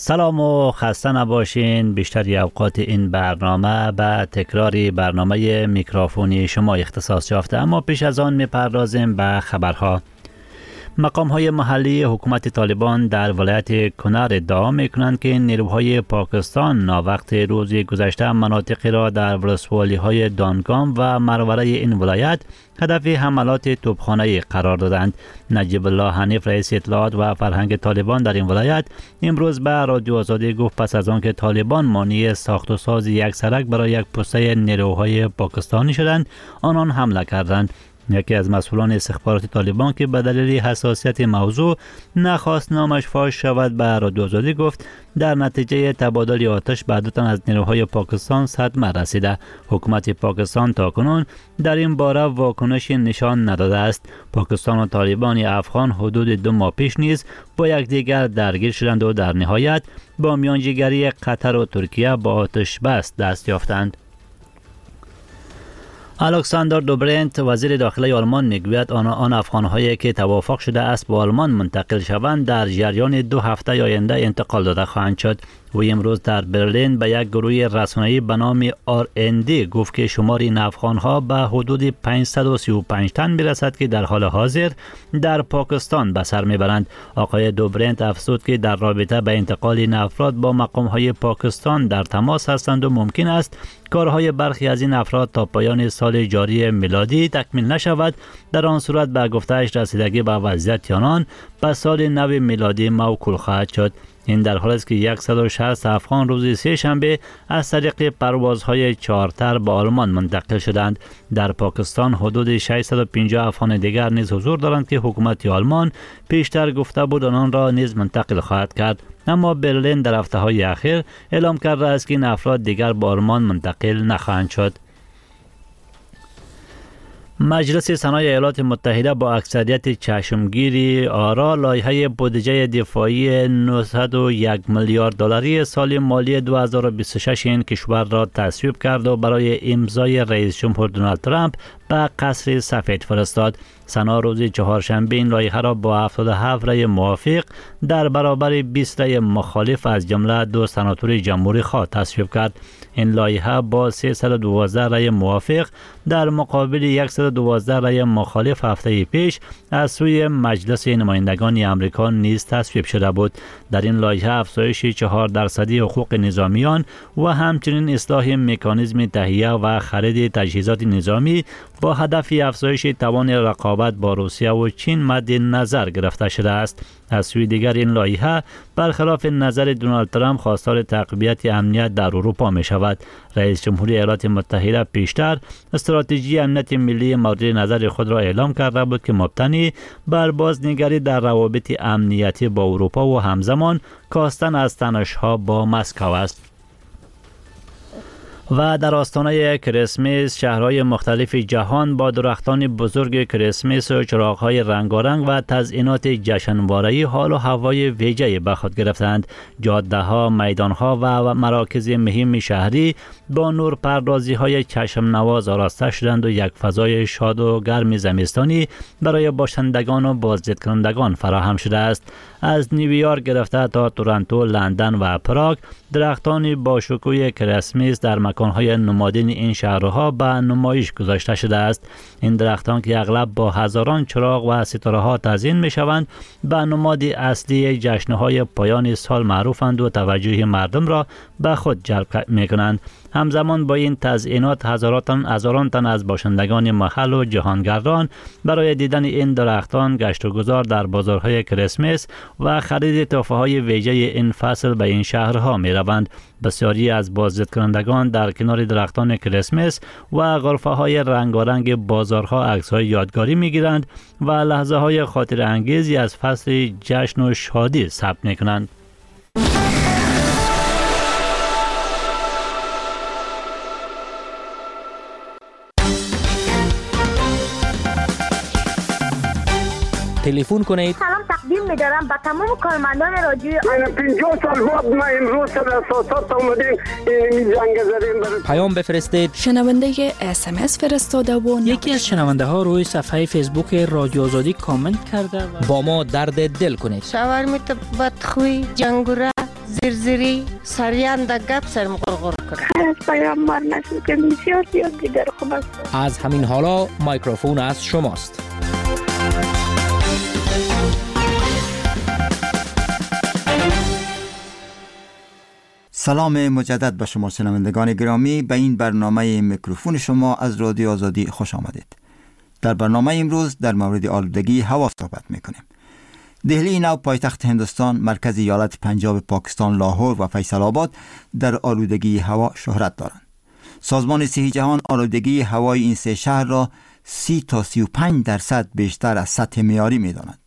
سلام و خسته نباشین. بیشتری اوقات این برنامه به تکراری برنامه میکروفونی شما اختصاص یافته، اما پیش از آن میپردازیم به خبرها. مقام‌های محلی حکومت طالبان در ولایت کنر ادعا می‌کنند که نیروهای پاکستان ناوقت روز گذشته مناطقی را در ولسوالی‌های دانگام و مروره این ولایت هدف حملات توپخانه‌ای قرار دادند. نجیب الله حنیف رئیس اطلاعات و فرهنگ طالبان در این ولایت امروز به رادیو آزادی گفت پس از آنکه طالبان مانع ساخت و ساز یک سرک برای یک پسته نیروهای پاکستانی شدند، آنان حمله کردند. یکی از مسئولان استخبارات طالبان که به دلیل حساسیت موضوع نخواست نامش فاش شود به رادیو آزادی گفت در نتیجه تبادل آتش به دو تن از نیروهای پاکستان صدمه رسیده. حکومت پاکستان تاکنون در این باره واکنشی نشان نداده است. پاکستان و طالبان افغان حدود 2 ماه پیش نیز با یکدیگر درگیر شدند و در نهایت با میانجیگری قطر و ترکیه با آتش بس دست یافتند. الکساندر دوبرنت وزیر داخلی آلمان میگوید آن افغان‌هایی که توافق شده است به آلمان منتقل شوند در جریان 2 هفته آینده انتقال داده خواهند شد. و امروز در برلین به یک گروه رسانه‌ای به نام RND گفت که شمار این افغان‌ها به حدود 535 تن میرسد که در حال حاضر در پاکستان به سر میبرند. آقای دوبرنت افزود که در رابطه به انتقال این افراد با مقام‌های پاکستان در تماس هستند و ممکن است کارهای برخی از این افراد تا پایان سال جاری میلادی تکمیل نشود. در آن صورت به گفته‌اش رسیدگی به وضعیت آنان به سال نو میلادی موکول خواهد شد. این در حالی است که 160 افغان روز سه شنبه از طریق پروازهای چارتر به آلمان منتقل شدند. در پاکستان حدود 650 افغان دیگر نیز حضور دارند که حکومت آلمان پیشتر گفته بود آنان را نیز منتقل خواهد کرد، اما برلین در هفته‌های اخیر اعلام کرده است که این افراد دیگر به آلمان منتقل نخواهند شد. مجلس سنای ایالات متحده با اکثریت چشمگیری آرا لایحه بودجه دفاعی 901 میلیارد دلاری سال مالی 2026 این کشور را تصویب کرد و برای امضای رئیس جمهور دونالد ترامپ به قصر سفید فرستاد. سنا روز چهارشنبه این لایحه را با 77 رأی موافق در برابر 20 رأی مخالف از جمله 2 سناتور جمهوری خواه تصویب کرد. این لایحه با 312 رأی موافق در مقابل 112 رأی مخالف هفته پیش از سوی مجلس نمایندگان آمریکا نیز تصویب شده بود. در این لایحه افزایش 4% حقوق نظامیان و همچنین اصلاح مکانیزم تهیه و خرید تجهیزات نظامی با هدف افزایش توان رقابت با روسیه و چین مد نظر گرفته شده است. از سوی دیگر این لایحه برخلاف نظر دونالد ترامپ خواستار تقویت امنیت در اروپا می شود. رئیس جمهوری ایالات متحده پیشتر استراتژی امنیت ملی مورد نظر خود را اعلام کرده بود که مبتنی بر بازنگری در روابط امنیتی با اروپا و همزمان کاستن از تنش‌ها با مسکو است. و در آستانه کریسمس شهرهای مختلف جهان با درختان بزرگ کریسمس و چراغ‌های رنگارنگ و تزیینات جشنواره‌ای حال و هوای ویژه‌ای به خود گرفتند. جاده‌ها، میدان‌ها و مراکز مهم شهری با نورپردازی‌های چشم نواز آراسته شدند و یک فضای شاد و گرم زمستانی برای باشندگان و بازدید کنندگان فراهم شده است. از نیویورک گرفته تا تورنتو، لندن و پراگ درختان با شکوه کریسمس در مکان‌های نمادین این شهرها به نمایش گذاشته شده است. این درختان که اغلب با هزاران چراغ و ستاره‌ها تزیین می‌شوند به نماد اصلی جشن‌های پایان سال معروفند و توجه مردم را به خود جلب می‌کنند. همزمان با این تزیینات هزاران تن از باشندگان محل و جهانگردان برای دیدن این درختان گشت و گذار در بازارهای کریسمس و خرید تحفه‌های ویژه این فصل به این شهرها می‌روند. بسیاری از بازدید کنندگان در کنار درختان کریسمس و غرفه‌های رنگارنگ بازارها عکس‌های یادگاری می‌گیرند و لحظه‌های خاطر انگیزی از فصل جشن و شادی ثبت می‌کنند. تلفن کنید. سلام تقدیم می‌دارم به تمام کارمندان رادیو. من 50 سال بعد ما امروز در اساسات اومدیم این زنگ زدیم. پیام بفرستید. شنونده SMS فرستاده و یکی از شنونده ها روی صفحه فیسبوک رادیو آزادی کامنت کرده با ما درد دل کنید. شاورمی تو بدخوی جنگوره زرزری سریان در گپ سرم غرغر کرد. خیر از پیامبر نسل که بسیار زیاد دیگر خوب است. از همین حالا مایکروفون از شماست. سلام مجدد به شما شنوندگان گرامی، به این برنامه میکروفون شما از رادیو آزادی خوش آمدید. در برنامه امروز در مورد آلودگی هوا صحبت میکنیم. دهلی نو پایتخت هندوستان، مرکز ایالت پنجاب پاکستان لاهور و فیصل آباد در آلودگی هوا شهرت دارند. سازمان صحی جهان آلودگی هوای این سه شهر را 30 تا 35% بیشتر از سطح معیاری می‌داند.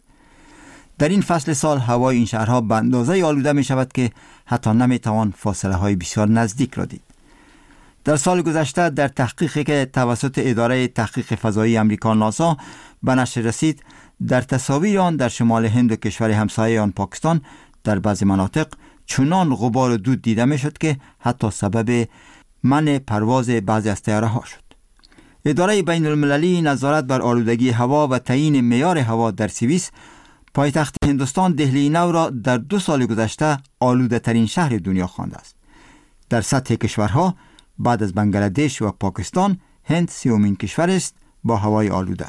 در این فصل سال هوای این شهرها به اندازه آلوده می شود که حتی نمیتوان فاصله های بسیار نزدیک را دید. در سال گذشته در تحقیقی که توسط اداره تحقیق فضایی امریکا ناسا به نشر رسید، در تصاویر آن در شمال هند و کشور همسایه آن پاکستان در بعضی مناطق چنان غبار و دود دیده می شد که حتی سبب منع پرواز بعضی از طیاره ها شد. اداره بین المللی نظارت بر آلودگی هوا و تعیین معیار هوا در سوئیس پایتخت هندوستان دهلی نو را در 2 سال گذشته آلوده ترین شهر دنیا خوانده است. در سطح کشورها بعد از بنگلادش و پاکستان هند 3مین کشور است با هوای آلوده.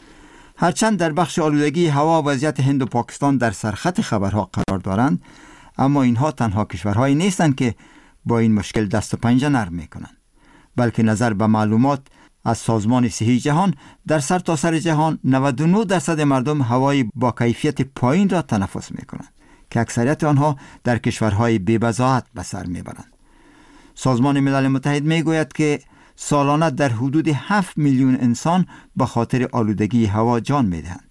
هرچند در بخش آلودگی هوا وضعیت هند و پاکستان در سرخط خبرها قرار دارند، اما اینها تنها کشورهایی نیستند که با این مشکل دست و پنجه نرم میکنند، بلکه نظر به معلومات از سازمان صحی جهان در سرتاسر جهان 99% مردم هوای با کیفیت پایین را تنفس میکنند که اکثریت آنها در کشورهای بی‌بضاعت به سر میبرند. سازمان ملل متحد میگوید که سالانه در حدود 7 میلیون انسان به خاطر آلودگی هوا جان میدهند.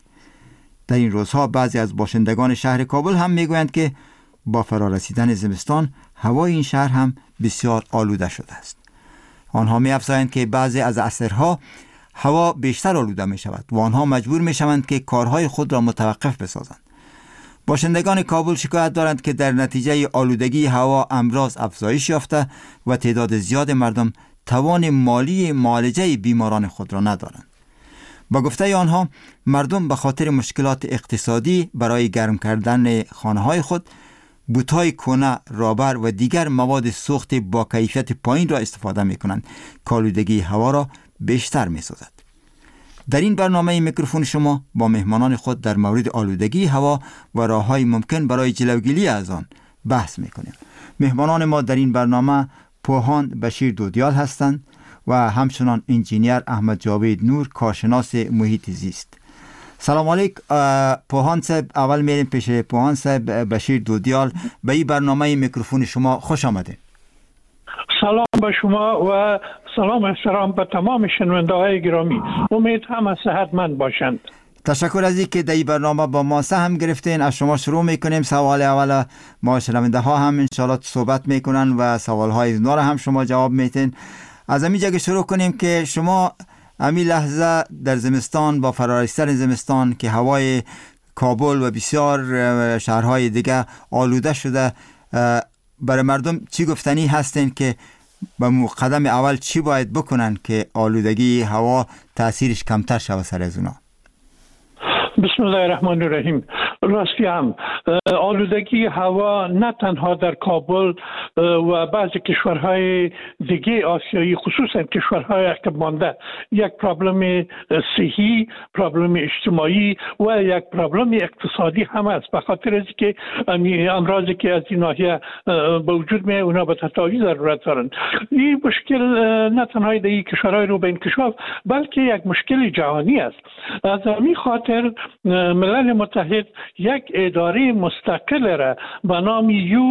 در این روزها بعضی از باشندگان شهر کابل هم میگویند که با فرارسیدن زمستان هوای این شهر هم بسیار آلوده شده است. آنها می افزایند که بعضی از عصرها هوا بیشتر آلوده می شود و آنها مجبور می شوند که کارهای خود را متوقف بسازند. باشندگان کابل شکایت دارند که در نتیجه آلودگی هوا امراض افزایش یافته و تعداد زیاد مردم توان مالی معالجه بیماران خود را ندارند. با گفته آنها مردم به خاطر مشکلات اقتصادی برای گرم کردن خانه‌های خود بوت‌های کهنه، رابر و دیگر مواد سوخت با کیفیت پایین را استفاده می‌کنند که آلودگی هوا را بیشتر می‌سازد. در این برنامه میکروفون شما با مهمانان خود در مورد آلودگی هوا و راه‌های ممکن برای جلوگیری از آن بحث می‌کنیم. مهمانان ما در این برنامه پوهان بشیر دودیال هستند و همچنان انجینیر احمد جاوید نور، کارشناس محیط زیست. سلام علیک پوهان صاحب. اول میریم پیش پوهان صاحب. بشیر دودیال، به این برنامه میکروفون شما خوش آمدید. سلام به شما و سلام احترام به تمام شنونده گرامی. امید همه صحتمند باشند. تشکر از اینکه در این برنامه با ما سهم گرفتین. از شما شروع میکنیم. سوال اول ما شنونده ها هم انشالله صحبت میکنن و سوال های اونا را هم شما جواب میتین. از همین جگه شروع کنیم که شما همین لحظه در زمستان با فرارسیدن زمستان که هوای کابل و بسیار شهرهای دیگه آلوده شده، برای مردم چی گفتنی هستین که به قدم اول چی باید بکنن که آلودگی هوا تاثیرش کمتر شود سر از اونا؟ بسم الله الرحمن الرحیم. راستی هم آلودگی هوا نه تنها در کابل و بعضی کشورهای دیگه آسیایی، خصوصا کشورهای عقب مانده، یک پرابلم صحی، پرابلم اجتماعی و یک پرابلم اقتصادی هم است. به خاطر از که امراضی که از این ناحیه به وجود میاد اونا به تداوی ضرورت دارند. این مشکل نه تنها در این کشورهای رو به انکشاف بلکه یک مشکل جهانی است. از همین خاطر ملل متحد یک اداره مستقل را به نام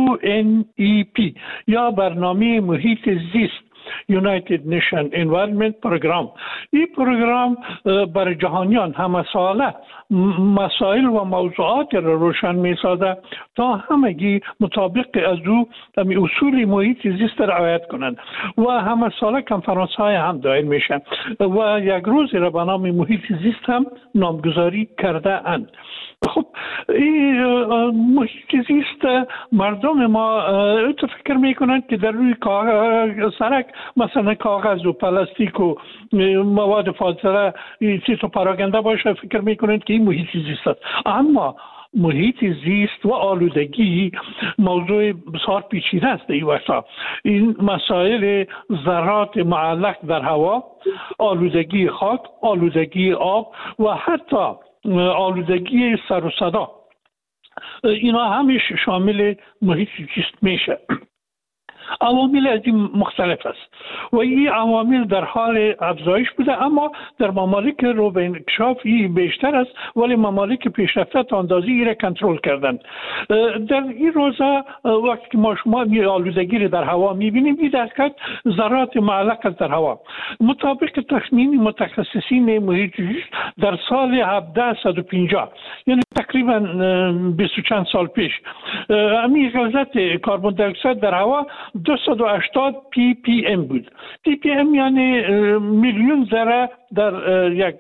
UNEP یا برنامه محیط زیست United Nations Environment Program، این پروگرام برای جهانیان همه ساله مسائل و موضوعات را روشن می سازد تا همگی مطابق از او اصول محیط زیست را رعایت کنند و همه ساله کنفرانس های هم دایر میشن و یک روز را به نام محیط زیست هم نامگذاری کرده اند. خب این محیط زیست مردم ما تو فکر میکنند که در روی سرک مثلا کاغذ و پلاستیک و مواد فاضله چیز پراکنده باشه، فکر میکنند که این محیط زیست است. اما محیط زیست و آلودگی موضوع بسیار پیچیده است این وقتا. این مسائل ذرات معلق در هوا، آلودگی خاک، آلودگی آب و حتی آلودگی سر و صدا، اینا همش شامل محیط زیست میشه. عوامل از این مختلف است و این عوامل در حال افزایش بوده، اما در ممالک رو به انکشاف بیشتر است، ولی ممالک پیشرفته اندازی این را کنترل کردن. در این روزا وقتی که ما شما آلودگی را در هوا میبینیم، این دقیقاً ذرات معلق است در هوا. مطابق تخمین متخصصین محیط زیست در سال 1750، یعنی تقریبا 20 چند سال پیش، امی غلظت کربن دی اکساید در هوا 280 پی پی ام بود. پی پی ام یعنی میلیون ذره در یک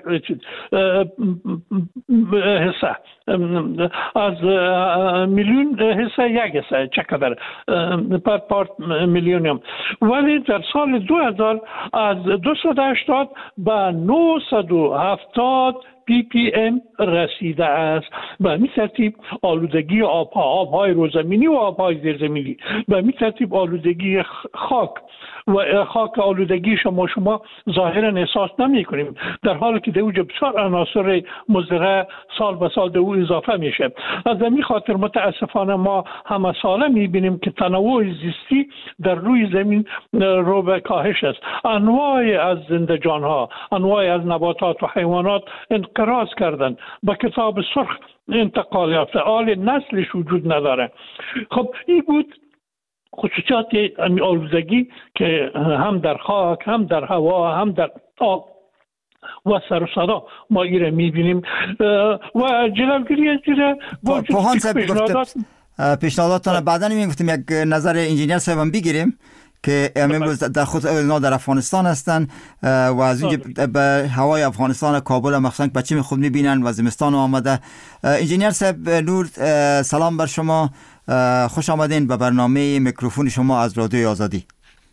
حصه، از میلیون حصه یک حصه چقدر پر پارت میلیونیم. ولی در سال 2000 از 280 به 970 پی پی ام رسیده است. به همین ترتیب آلودگی آبهای روزمینی و آبهای زیرزمینی، به همین ترتیب آلودگی خاک و خاک آلودگی شما ظاهرا احساس نمی کنیم، در حالی که در اوج بسیار عناصر مضره سال به سال در او اضافه میشه. از همین خاطر متاسفانه ما همه ساله میبینیم که تنوع زیستی در روی زمین رو به کاهش است. انواع از زندگان ها، انواع از نباتات و حیوانات انقراض کردن، به کتاب سرخ انتقال یافته، آل نسلش وجود نداره. خب این بود خصوصیات آلودگی که هم در خاک، هم در هوا، هم در آب و سر و صدا ما ایره میبینیم و جلوگیری از ایره پوهان صاحب پیشنهاداتان بعدا میگفتیم یک نظر انجینیر صاحب هم بگیریم که امروز در خود در افغانستان هستن و از اونجا به هوای افغانستان کابل مخصوصا بچه خود میبینن و زمستان آمده. انجینیر صاحب نور، سلام بر شما، خوش آمدین به برنامه میکروفون شما از رادیوی آزادی.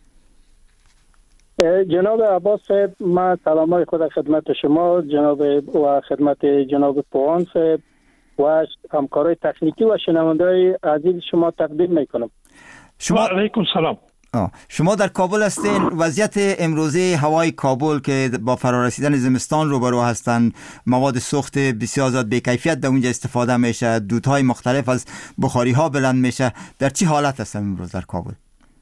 جناب عباس صاحب، من سلامای خود خدمت شما جناب و خدمت جناب پوهان صاحب و همکارای تکنیکی و شنونده‌های عزیز شما تقدیم میکنم. شما علیکم سلام. شما در کابل هستین. وضعیت امروزه هوای کابل که با فرارسیدن زمستان روبرو هستند، مواد سوخت بسیار زیاد بی‌کیفیت در اونجا استفاده میشه، دودهای مختلف از بخاری ها بلند میشه، در چی حالت هستن امروز در کابل؟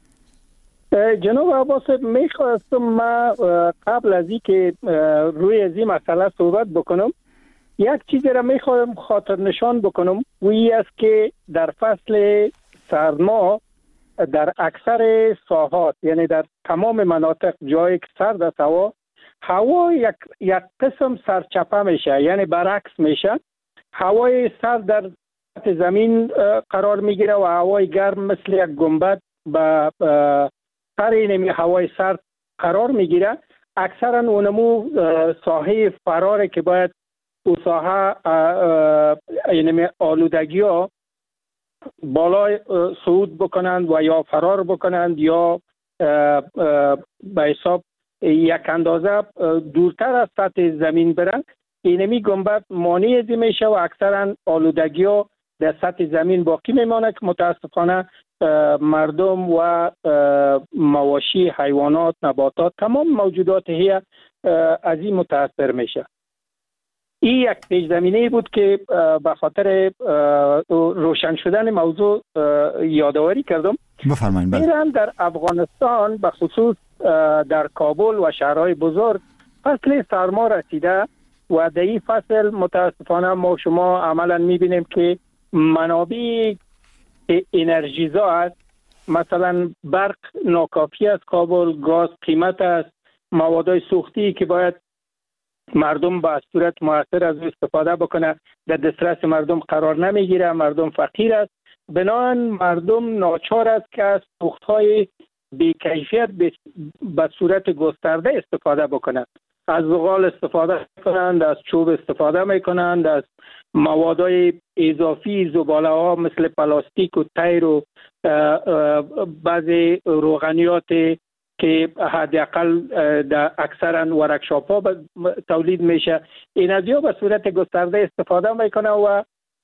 جناب عباس، میخواستم ما قبل از این که روی از این مسئله صحبت بکنم، یک چیزی را میخوام خاطر نشان بکنم و این است که در فصل سرما در اکثر ساحات، یعنی در تمام مناطق جایی که سرد است هوا یک قسم سرچپه میشه، یعنی برعکس میشه. هوای سرد در زمین قرار میگیره و هوای گرم مثل یک گنبد به سر این هوای سرد قرار میگیره. اکثرا اونمو ساحه فراره که باید او ساحه یعنی آلودگی ها بالای صعود بکنند و یا فرار بکنند یا به حساب یک اندازه دورتر از سطح زمین برند. اینمی گنبد مانع ازی میشه و اکثرا آلودگی ها در سطح زمین باقی میمانه که متاسفانه مردم و مواشی، حیوانات، نباتات، تمام موجودات هی از این متاثر میشه. این یک پیش زمینه بود که به خاطر روشن شدن موضوع یادآوری کردم. بفرمایید. میرم در افغانستان به خصوص در کابل و شهرهای بزرگ فصل سرما رسیده و در این فصل متاسفانه ما شما عملا میبینیم که منابع انرژیزا است. مثلا برق ناکافی است، کابل گاز قیمت است، موادهای سوختی که باید مردم به صورت مؤثر از استفاده بکنه در دسترس مردم قرار نمیگیره، مردم فقیر است. بنابراین مردم ناچار است که از سوختهای بی‌کیفیت به صورت گسترده استفاده بکنند. از زغال استفاده میکنند، از چوب استفاده میکنند، از موادهای اضافی زباله ها مثل پلاستیک و تیر و بعضی روغنیات که حداقل در اکثرا ورکشاپ ها تولید میشه، این از یا به صورت گسترده استفاده میکنه و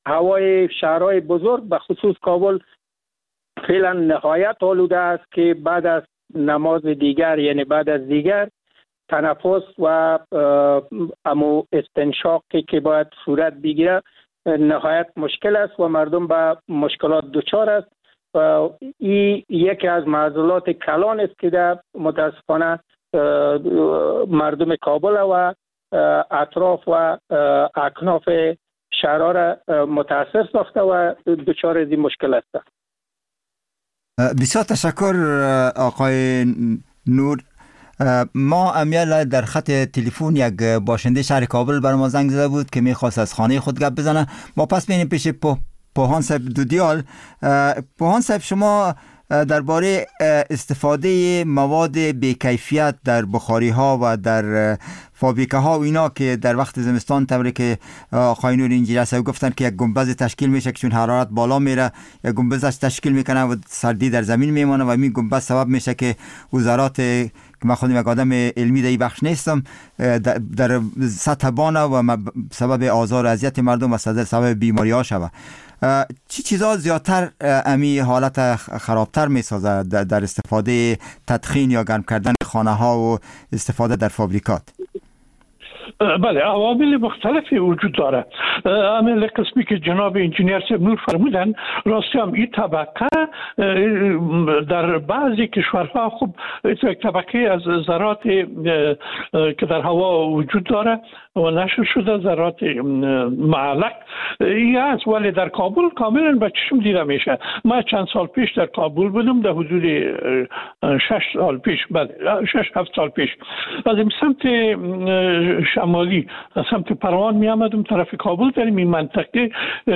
هوای شهرهای بزرگ به خصوص کابل فعلا نهایت آلوده است که بعد از نماز دیگر یعنی بعد از دیگر تنفس و امو استنشاقی که باید صورت بگیره نهایت مشکل است و مردم به مشکلات دچار است و این یکی از معضلات کلان است که در متاسفانه مردم کابل و اطراف و اکناف شهرها را متاثر ساخته و دچار از این مشکل است. بسیار تشکر آقای نور. ما امیال در خط تلفن یک باشنده شهر کابل بر ما زنگ زده بود که میخواست از خانه خود گپ بزنه. ما پس بینیم پیش پوهان صاحب دودیال. پوهان صاحب، شما درباره استفاده مواد بی‌کیفیت در بخاری ها و در فابریکه ها و اینا که در وقت زمستان طوری که آقای نور انجینیر صاحب گفتن که یک گنبد تشکیل میشه که چون حرارت بالا میره یک گنبدش تشکیل میکنه و سردی در زمین میمونه و این گنبد سبب میشه که وزارات که من خودم یک آدم علمی در این بخش نیستم در سطح بانه و سبب آزار و اذیت مردم و سبب بیماری ها شود. چی چیزا زیادتر امی حالت خرابتر می سازه در استفاده تدخین یا گرم کردن خانه ها و استفاده در فابریکات؟ بله، عوامل مختلفی وجود داره. عامل قسمی که جناب انجینیر صاحب نور فرمودن راستی هم این طبقه در بعضی کشورها خوب یک طبقه از ذرات که در هوا وجود داره و نشر شده ذرات معلق این است، ولی در کابل کاملا به چشم دیده میشه. من چند سال پیش در کابل بودم، در حدود 6 سال پیش، بله 6-7 سال پیش از این سمت شمالی از سمت پروان می آمدم طرف کابل. در این منطقه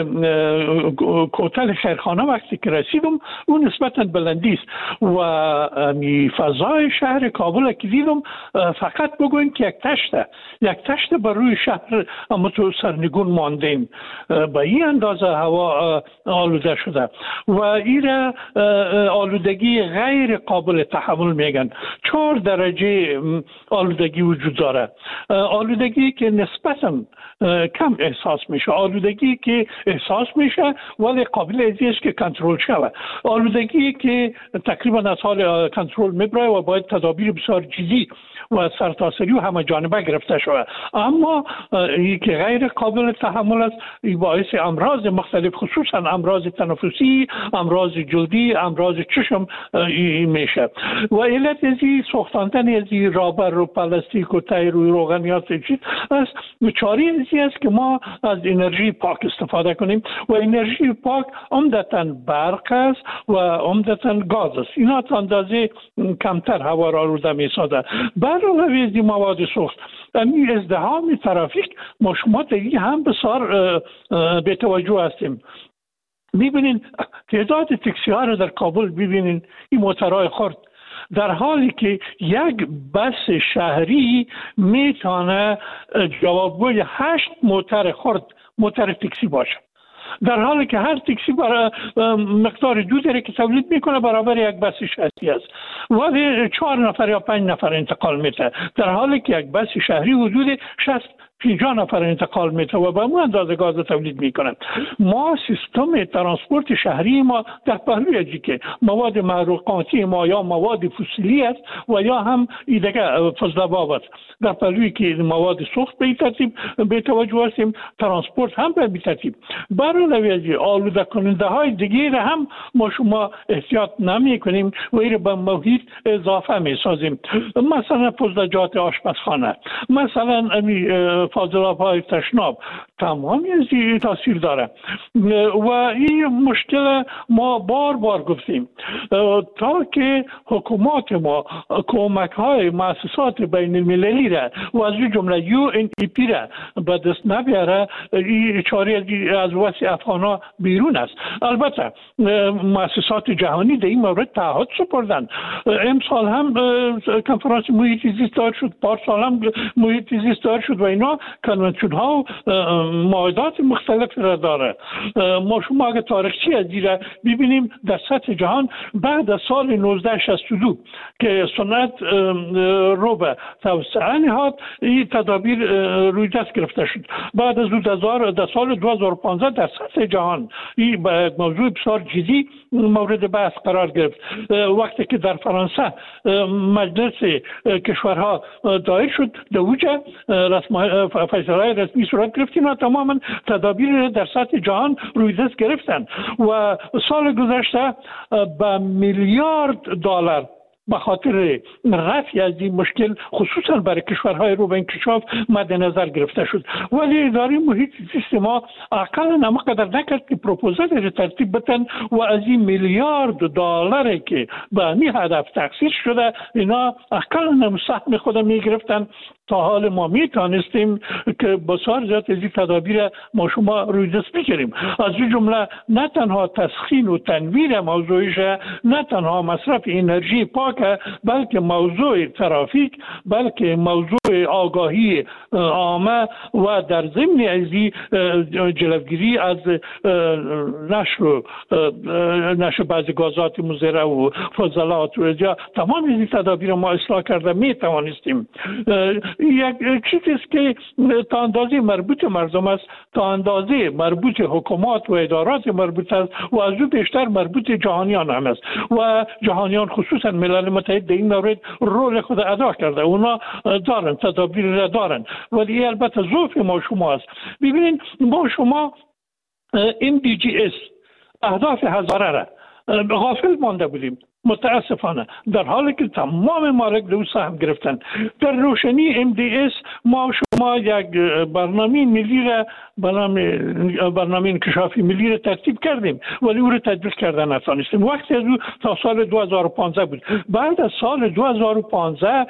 کوتل خیرخانه وقتی که رسیدم اون نسبتا بلندی است و فضای شهر کابل که دیدم فقط بگوین که یک تشت بر روی شهر اما تو سرنگون ماندیم. با این اندازه هوا آلوده شده و این آلودگی غیر قابل تحمل میگن. 4 درجه آلودگی وجود داره. آلودگی که نسبتاً کم احساس میشه، آلودگی که احساس میشه ولی قابل است که کنترل شود، آلودگی که تقریبا از حال کنترل میبره و باید تدابیر بسیار جدی و سرتاسری و همه جانبه گرفته شود. اما این که غیر قابل تحمل است، این باعث امراض مختلف خصوصا امراض تنفسی، امراض جلدی، امراض چشم میشه و علت ازی سوختاندن ازی رابر و پلاستیک و تیر و روغنیات چیز است. چاره ازی است که ما از انرژی پاک استفاده کنیم و انرژی پاک عمدتاً برق است و عمدتاً گاز است. اینا تا اندازه کمتر هوا را آلوده می‌سازد. برای از مواد سوخت این ازدحام ترافیک ما شما دیگه هم بسیار به توجه هستیم. میبینین تعداد تاکسی ها رو در کابل ببینین، این موترهای خرد، در حالی که یک بس شهری میتونه جوابگوی 8 موتر خرد، موتر تاکسی باشه، در حالی که هر تاکسی برای مقدار دو که تولید میکنه برابر یک بس شهری است ولی 4 نفر یا 5 نفر انتقال میده، در حالی که یک بس شهری حدود 50 نفر انتقال میده و به اون اندازه گاز تولید میکنن. ما سیستم ترانسپورت شهری ما در پهلوی ازی که مواد محروقاتی ما یا مواد فسیلی است و یا هم دیگه فضله‌باب است، در پهلوی که مواد سوخت به این ترتیب به توجه هستیم، ترانسپورت هم به این ترتیب. برای ازی آلوده کننده های دیگه را هم ما شما احتیاط نمی کنیم و این به محیط اضافه می سازیم. مثلا فضلجات آشپزخانه، مثلا فاضلاب‌های تشناب، تمامی از این تاثیر داره و این مشکل ما بار گفتیم تا که حکومات ما کمک‌های مؤسسات بین المللی را و از جمله UNEP را به دست نبیاره، این چاره از وسع افغان‌ها بیرون است. البته مؤسسات جهانی در این مورد تعهد سپردن. امسال هم کنفرانس محیط زیست دار شد، پارسال هم محیط زیست دار شد و اینا کنونشن ها معاهدات مختلف را داره. ما شما اگه تاریخچه از دیره ببینیم در سطح جهان بعد از سال 1962 که سنت رو به توسعه نهاد این تدابیر روی دست گرفته شد. بعد از در سال 2015 در سطح جهان این موضوع بسیار جدی مورد بحث قرار گرفت. وقتی که در فرانسه مجلس کشورها دایر شد در اوجه فیصله رسمی صورت گرفت، اینا تماما تدابیر در سطح جهان روی دست گرفتن و سال گذشته به میلیارد دلار به خاطر رفع از این مشکل خصوصا برای کشورهای رو به انکشاف مد نظر گرفته شد. ولی اداره محیط زیست ما اقلا نمقدر نکرد که پروپوزال را ترتیب بتن و از این میلیارد دلار که به این هدف تخصیص شده اینا اقلا نمسهم خود می گرفتن. تا حال ما می توانستیم که بسیار زیاد از این تدابیر ما شما روی دست بگیریم. از این جمله نه تنها تسخین و تنویر موضوعش، نه تنها مصرف انرژی پاک، بلکه موضوع ترافیک، بلکه موضوع آگاهی عامه و در ضمن ازی جلوگیری از نشر بعضی گازات مضر و فضلات و تمام این تدابیر ما اصلاح کرده می توانستیم. یک چیزی است که تا اندازه مربوط مردم است، تا اندازه مربوط حکومات و ادارات مربوط است و از او بیشتر مربوط جهانیان هم است و جهانیان خصوصا ملل متحد در این مورد رول خود ادا کرده. اونا دارن تدابیر را دارن ولی البته ضعف ما شما است. ببینید ما شما MDGs اهداف هزاره را غافل مانده بودیم متاسفانه، در حالی که تمام مالک دو سهم گرفتن. در روشنی MDS ما شما یک برنامه ملی را برنامه انکشافی ملی را ترتیب کردیم ولی او را تطبیق کردن نتوانستیم. وقتی از او تا سال 2015 بود. بعد از سال 2015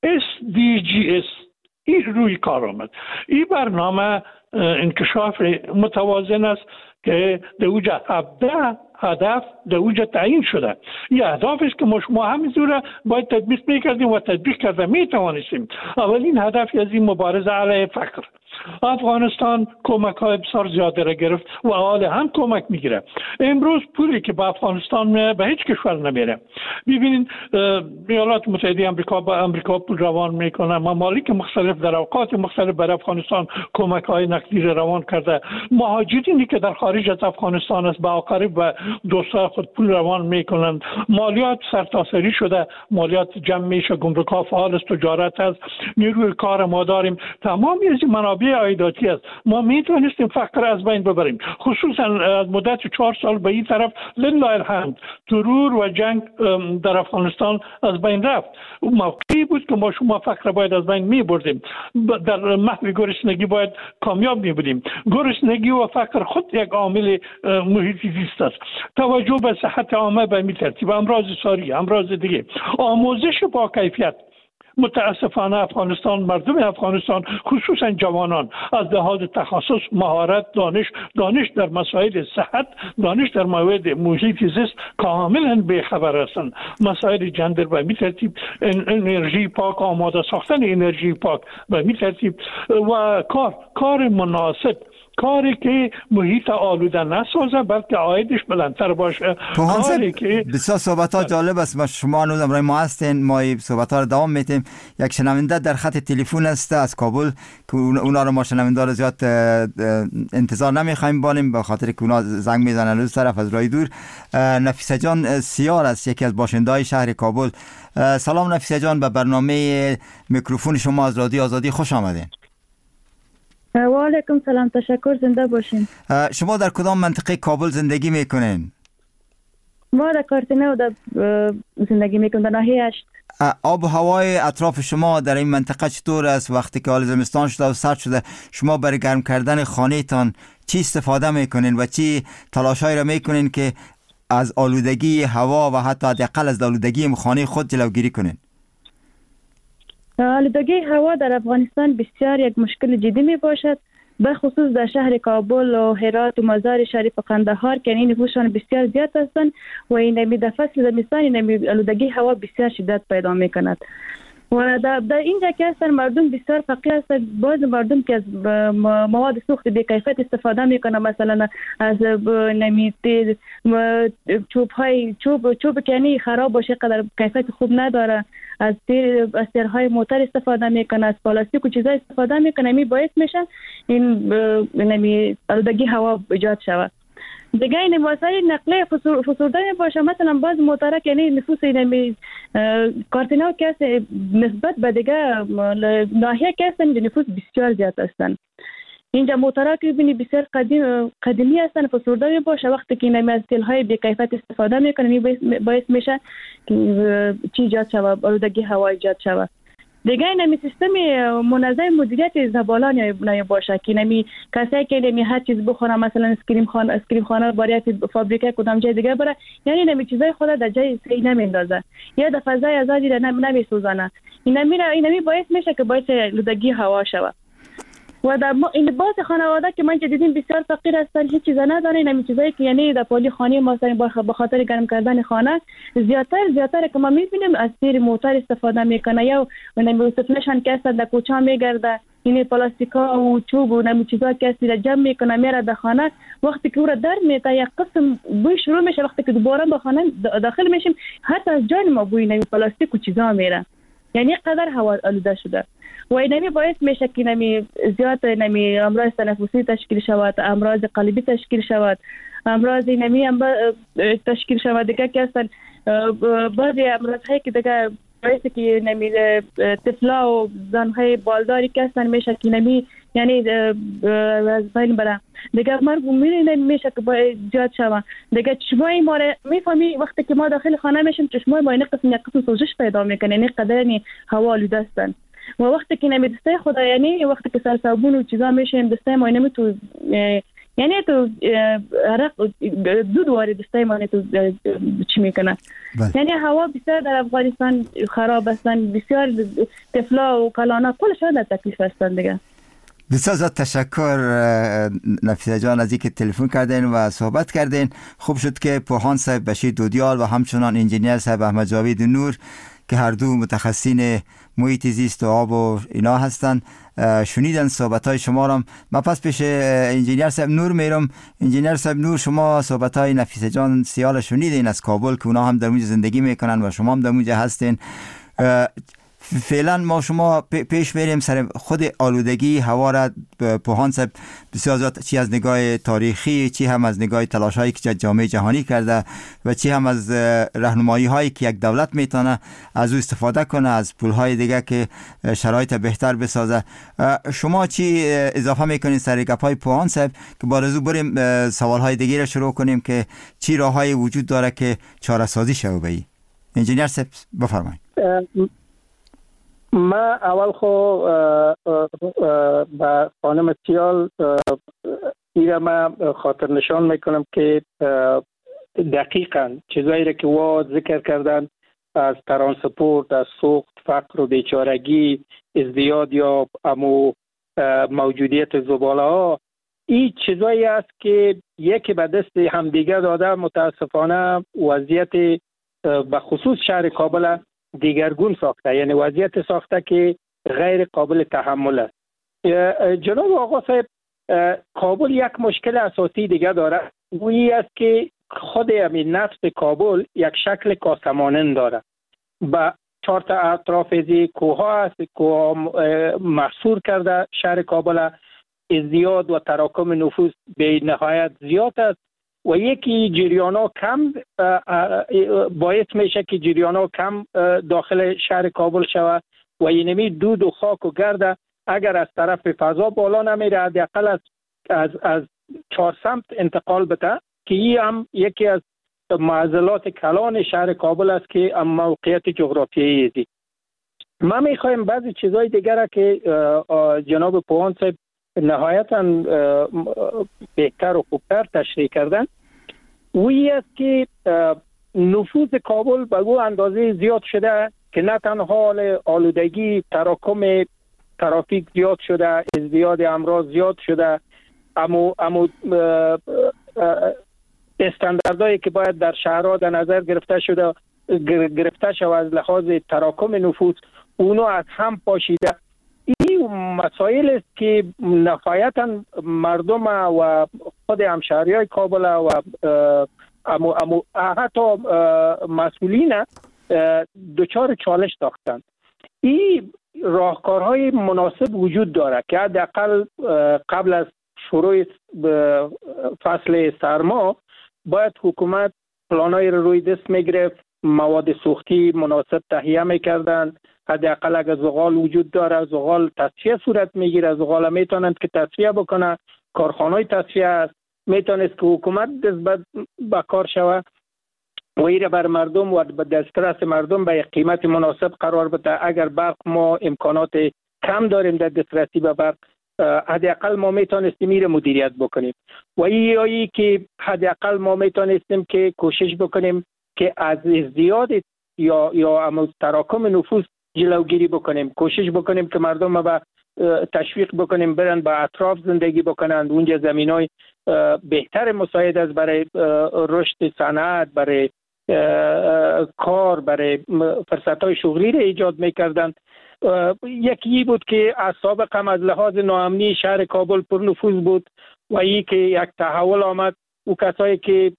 SDGs این روی کار آمد. این برنامه انکشاف متوازن است که در اوجه 17 هدف در اوجه تعیین شده. این اهداف است که ما شما همینجوره باید تطبیق میکردیم و تطبیق کرده میتوانستیم. اولین هدف از این مبارزه علیه فقر. افغانستان کمک های بسیار زیاده را گرفت و حال هم کمک میگیره. امروز پولی که به افغانستان به هیچ کشور نمیره. ببینید ایالات متحده آمریکا با امریکا پول روان میکنه، ممالک مختلف در اوقات مختلف برای افغانستان کمک های نقدی را روان کرده. مهاجرینی که در خارج از افغانستان است با قریب و دوستان خود پول روان میکنند. مالیات سرتاسری شده، مالیات جمع میشه، گمرک‌ها فعال است، تجارت است، نیروی کار ما داریم. تمام این منابع عایداتی است. ما میتونستیم فقر از بین ببریم. خصوصا از مدت 4 سال به این طرف لله الحمد ترور و جنگ در افغانستان از بین رفت. موقعی بود که ما شما فقر باید از بین میبردیم. در محو گرسنگی باید کامیاب میبودیم. گرسنگی و فقر خود یک عامل محیط زیست است. توجه به صحت عامه به می ترتیب، امراض ساری، امراض دیگه، آموزش با کیفیت. متاسفانه افغانستان، مردم افغانستان خصوصا جوانان از لحاظ تخصص، مهارت، دانش در مسائل صحت، دانش در موارد محیط زیست کاملا بی‌خبر هستند. مسائل جندر به می ترتیب، انرژی پاک، آماده ساختن انرژی پاک به می ترتیب و کار مناسب، کاری که محیط آلوده نسازه بلکه عایدش بلندتر باشه. کاری که بسیار صحبت‌ها جالب است. شما هنوز امروز ما هستین، ما صحبت‌ها رو دوام میدیم. یک شنونده در خط تلفن است از کابل که اونا رو ما شنونده رو زیاد انتظار نمی‌خوایم بالیم به خاطر که اونا زنگ میزنن از طرف از راه دور. نفیسه جان سیار است، یکی از باشنده‌های شهر کابل. سلام نفیسه جان، به برنامه میکروفون شما از رادیو آزادی خوش آمدین. و علیکم سلام، تشکر، زنده باشین. شما در کدام منطقه کابل زندگی میکنین؟ ما در کارتنه و در زندگی میکنم، در ناحیه 8. آب و هوای اطراف شما در این منطقه چطور است؟ وقتی که حال زمستان شده و سرد شده شما برای گرم کردن خانه تان چی استفاده میکنین و چی تلاشایی را میکنین که از آلودگی هوا و حتی حداقل از آلودگی خانه خود جلوگیری کنین؟ آلودگی هوا در افغانستان بسیار یک مشکل جدی می باشد، به خصوص در شهر کابل و هرات و مزار شریف و قندهار که این نفوسشان بسیار زیاد هستند و این در فصل زمستان این آلودگی هوا بسیار شدت پیدا می کند. و در اینجا که هستن مردم بسیار فقیر هستن. بعض مردم که از مواد سوخت بی کیفیت استفاده میکنن، مثلا از نمیتیز چوب که یعنی خراب باشه، قدر کیفیت خوب نداره، از تیرهای موتر استفاده میکنن، از پلاستیک و چیزای استفاده میکنن. می باعث میشن این آلودگی هوا ایجاد شود. دیگه این وسایل نقلیه فسرده باشه، مثلا باز موترک یعنی نفوس این کارتنا که نسبت به دیگه ناحیه که هستن نفوس بسیار زیاد هستن. اینجا موترک ببینی بسیار قدیمی هستن، فسرده باشه. وقتی که این از تیل‌های بی کیفیت استفاده میکنن باعث میشه چی ایجاد شود، آلودگی هوا ایجاد شود. دیگه نمی سیستم منظم مدیریت زبالان باشه که نمی کسایی که نمی هر چیز بخورن، مثلا اسکریم خانه برای فابریکه کدام جای دیگه بره، یعنی نمی چیزای خود در جای صحیح نمیندازه یا در فضای آزادی را نمیسوزانه. این باعث میشه که باعث آلودگی هوا شود. و در این باز خانواده که من دیدیم بسیار فقیر هستن، هیچ چیز ندارن. این چیزایی که یعنی در پالی خانه ما به خاطر گرم کردن خانه زیادتر که ما میبینیم از تیر موتر استفاده میکنه یا نمی سفلشان که است در کوچه میگرده، این پلاستیکا و چوب و نمی چیزا که است جمع میکنه میره در خانه. وقتی که او را در میته یک قسم بوی شروع میشه، وقتی که دوباره به خانه داخل میشیم حتی از جان ما بوی نمی پلاستیک و چیزا میره، یعنی قدر هوا آلوده شده. و اینمی باعث میشه که زیاد امراض تنفسی تشکیل شود، امراض قلبی تشکیل شود، امراض تشکیل شود دیگه که هستن بعضی امراض هایی که دیگه باعث که طفلا و زنهای بالداری که هستن میشه که یعنی از بین بره دیگه مرگ میشه که زیاد شود. دیگه چشمای ما میفهمی وقتی که ما داخل خانه میشیم چشمای ما یک قسم سوزش پیدا میکنه، یعنی قدر هوا آلوده هستن. و وقتی که دسته خدا یعنی وقتی که سر صابون و چیزا میشیم دسته ما تو یعنی تو عرق دود وارد دسته ما تو چی میکنه. یعنی هوا بسیار در افغانستان خراب هستن، بسیار طفلا و کلانا کلش در تکلیف هستن دیگه. بسیار زیاد تشکر نفیسه جان از اینکه تلفن کردین و صحبت کردین. خوب شد که پوهان صاحب بشیر دودیال و همچنان انجینیر صاحب احمد جاوید نور که هر دو متخصصین محیط زیست و آب و اینا هستن شنیدن صحبت‌های شما را. من پس پیش انجینیر صاحب نور میرم. انجینیر صاحب نور، شما صحبت‌های نفیسه جان سیال شنیدین از کابل که اونا هم در اونجا زندگی میکنن و شما هم در اونجا هستین. فعلا ما شما پیش بریم سر خود آلودگی هوا را. پوهان صاحب بسیار زیاد چی از نگاه تاریخی، چی هم از نگاه تلاش‌هایی که جامعه جهانی کرده و چی هم از راهنمایی‌هایی که یک دولت میتونه از او استفاده کنه، از پول‌های دیگه که شرایط بهتر بسازه. شما چی اضافه میکنین سر گپ‌های پوهان صاحب که بارزو بریم سوال‌های دیگه را شروع کنیم که چی راه‌های وجود داره که چاره‌سازی شه به این؟ انجینیر صاحب بفرمایید. ما اول خو با خانم سیال ایره ما خاطر نشان میکنم که دقیقاً چیزایی را که وا ذکر کردن از ترانسپورت، از سوخت، فقر و بیچارگی، ازدیاد یا موجودیت زباله ها، این چیزایی است که یکی به دست همدیگه داده متاسفانه وضعیت به خصوص شهر کابل دیگرگون ساخته، یعنی وضعیت ساخته که غیر قابل تحمل است. جناب آقا صاحب، کابل یک مشکل اساسی دیگه داره، وی است که خود همین نفس کابل یک شکل کاسمانند داره. با 4 تا اطراف کوه است، کوه محصور کرده شهر کابل. ازدیاد و تراکم نفوس به نهایت زیاد است و یکی جریانا کم باعث میشه که جریانا کم داخل شهر کابل شود و اینمی دود و خاک و گرد اگر از طرف فضا بالا نمیره حداقل از 4 سمت انتقال بده که این هم یکی از معضلات کلان شهر کابل است که موقعیت جغرافیایی است. ما میخوایم بعضی چیزهای دیگر که جناب پوهان صاحب نهایتا بهتر و خوبتر تشریح کردن، وی است که نفوذ کابل به او اندازه زیاد شده که نه تنها آلودگی، تراکم ترافیک زیاد شده، ازدیاد امراض زیاد شده، اما استانداردهایی که باید در شهرها در نظر گرفته شده از لحاظ تراکم نفوس اونو از هم پاشیده. این مسائل است که نهایتا مردم و خود همشهریای کابل و حتی مسئولین دچار چالش ساختند. این راهکارهای مناسب وجود داره که حداقل قبل از شروع فصل سرما باید حکومت پلانای رو روی دست میگرفت، مواد سوختی مناسب تهیه میکردن. حداقل اگر زغال وجود داره، زغال تصفیه صورت میگیره، زغال میتونند که تصفیه بکنه، کارخانه‌های تصفیه است، میتونست که حکومت دست به کار شوه و ایره بر مردم و به دسترس مردم به قیمت مناسب قرار بده. اگر برق ما امکانات کم داریم در دسترسی به برق، حداقل ما میتونستیم ایره مدیریت بکنیم و ای که حداقل ما میتونستیم که کوشش بکنیم که از ازدیاد یا تراکم نفوس جلوگیری بکنیم، کوشش بکنیم که مردم به تشویق بکنیم برن به اطراف زندگی بکنند. اونجا زمینای بهتر مساعد است برای رشد صنعت، برای کار، برای فرصت‌های شغلی را ایجاد می‌کردند. یکی بود که از سابق هم از لحاظ ناامنی شهر کابل پر نفوذ بود و ای که یک تحول آمد و کسایی که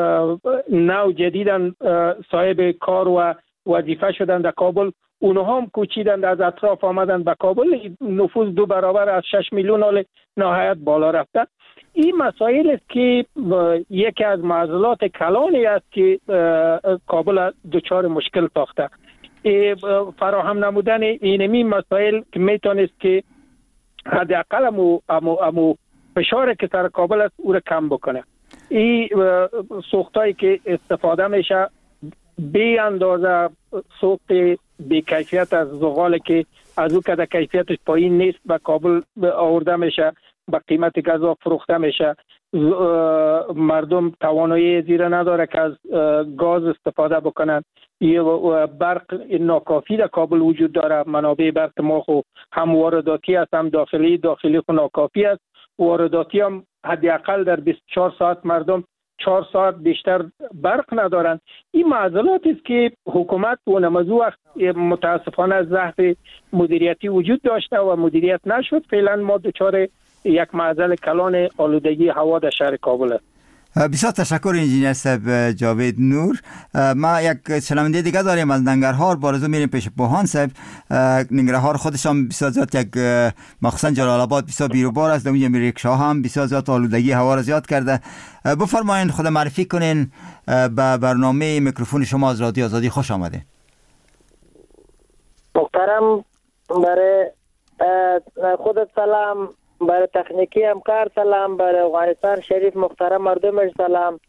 نو جدیدن صاحب کار و وظیفه شدند در کابل، اونها هم کوچیدند، از اطراف آمدند به کابل. نفوذ 2 برابر از 6 میلیون حال نهایت بالا رفته. این مسائل است که یکی از معضلات کلانی است که کابل دچار مشکل ساخته. فراهم نمودن اینمی مسائل که میتونست که حداقل امو فشار که سر کابل است او را کم بکنه. این سوختایی که استفاده میشه بی اندازه سوخت بی کیفیت از زغال که از او که کیفیتش پایین نیست به کابل آورده میشه، با قیمت گازا فروخته میشه. مردم توانایی زیرا نداره که از گاز استفاده بکنن. یه برق ناکافی در کابل وجود داره. منابع برق ما خو هم وارداتی است هم داخلی خو ناکافی است. وارداتی هم حداقل در 24 ساعت مردم 4 ساعت بیشتر برق ندارن. این معضلاتی است که حکومت و نمازو متاسفانه ضعف مدیریتی وجود داشته و مدیریت نشد. فعلا ما دچار یک معضل کلان آلودگی هوا در شهر کابل است. بسیار تشکر انجینیر صاحب جاوید نور. ما یک شنونده دیگه داریم از ننگرهار. بارزو میریم پیش بوهان صاحب. ننگرهار خودشان بسیار زیاد یک مخصوصا جلال آباد بسیار بیروبار است. اونجا ریکشا هم بسیار زیاد آلودگی هوا را زیاد کرده. بفرمایید خود معرفی کنین به برنامه میکروفون شما از رادیو آزادی. خوش آمدید. محترم، برای خودت سلام، برای تکنیکی همکار سلام، برای افغانستان شریف محترم مردمش سلام.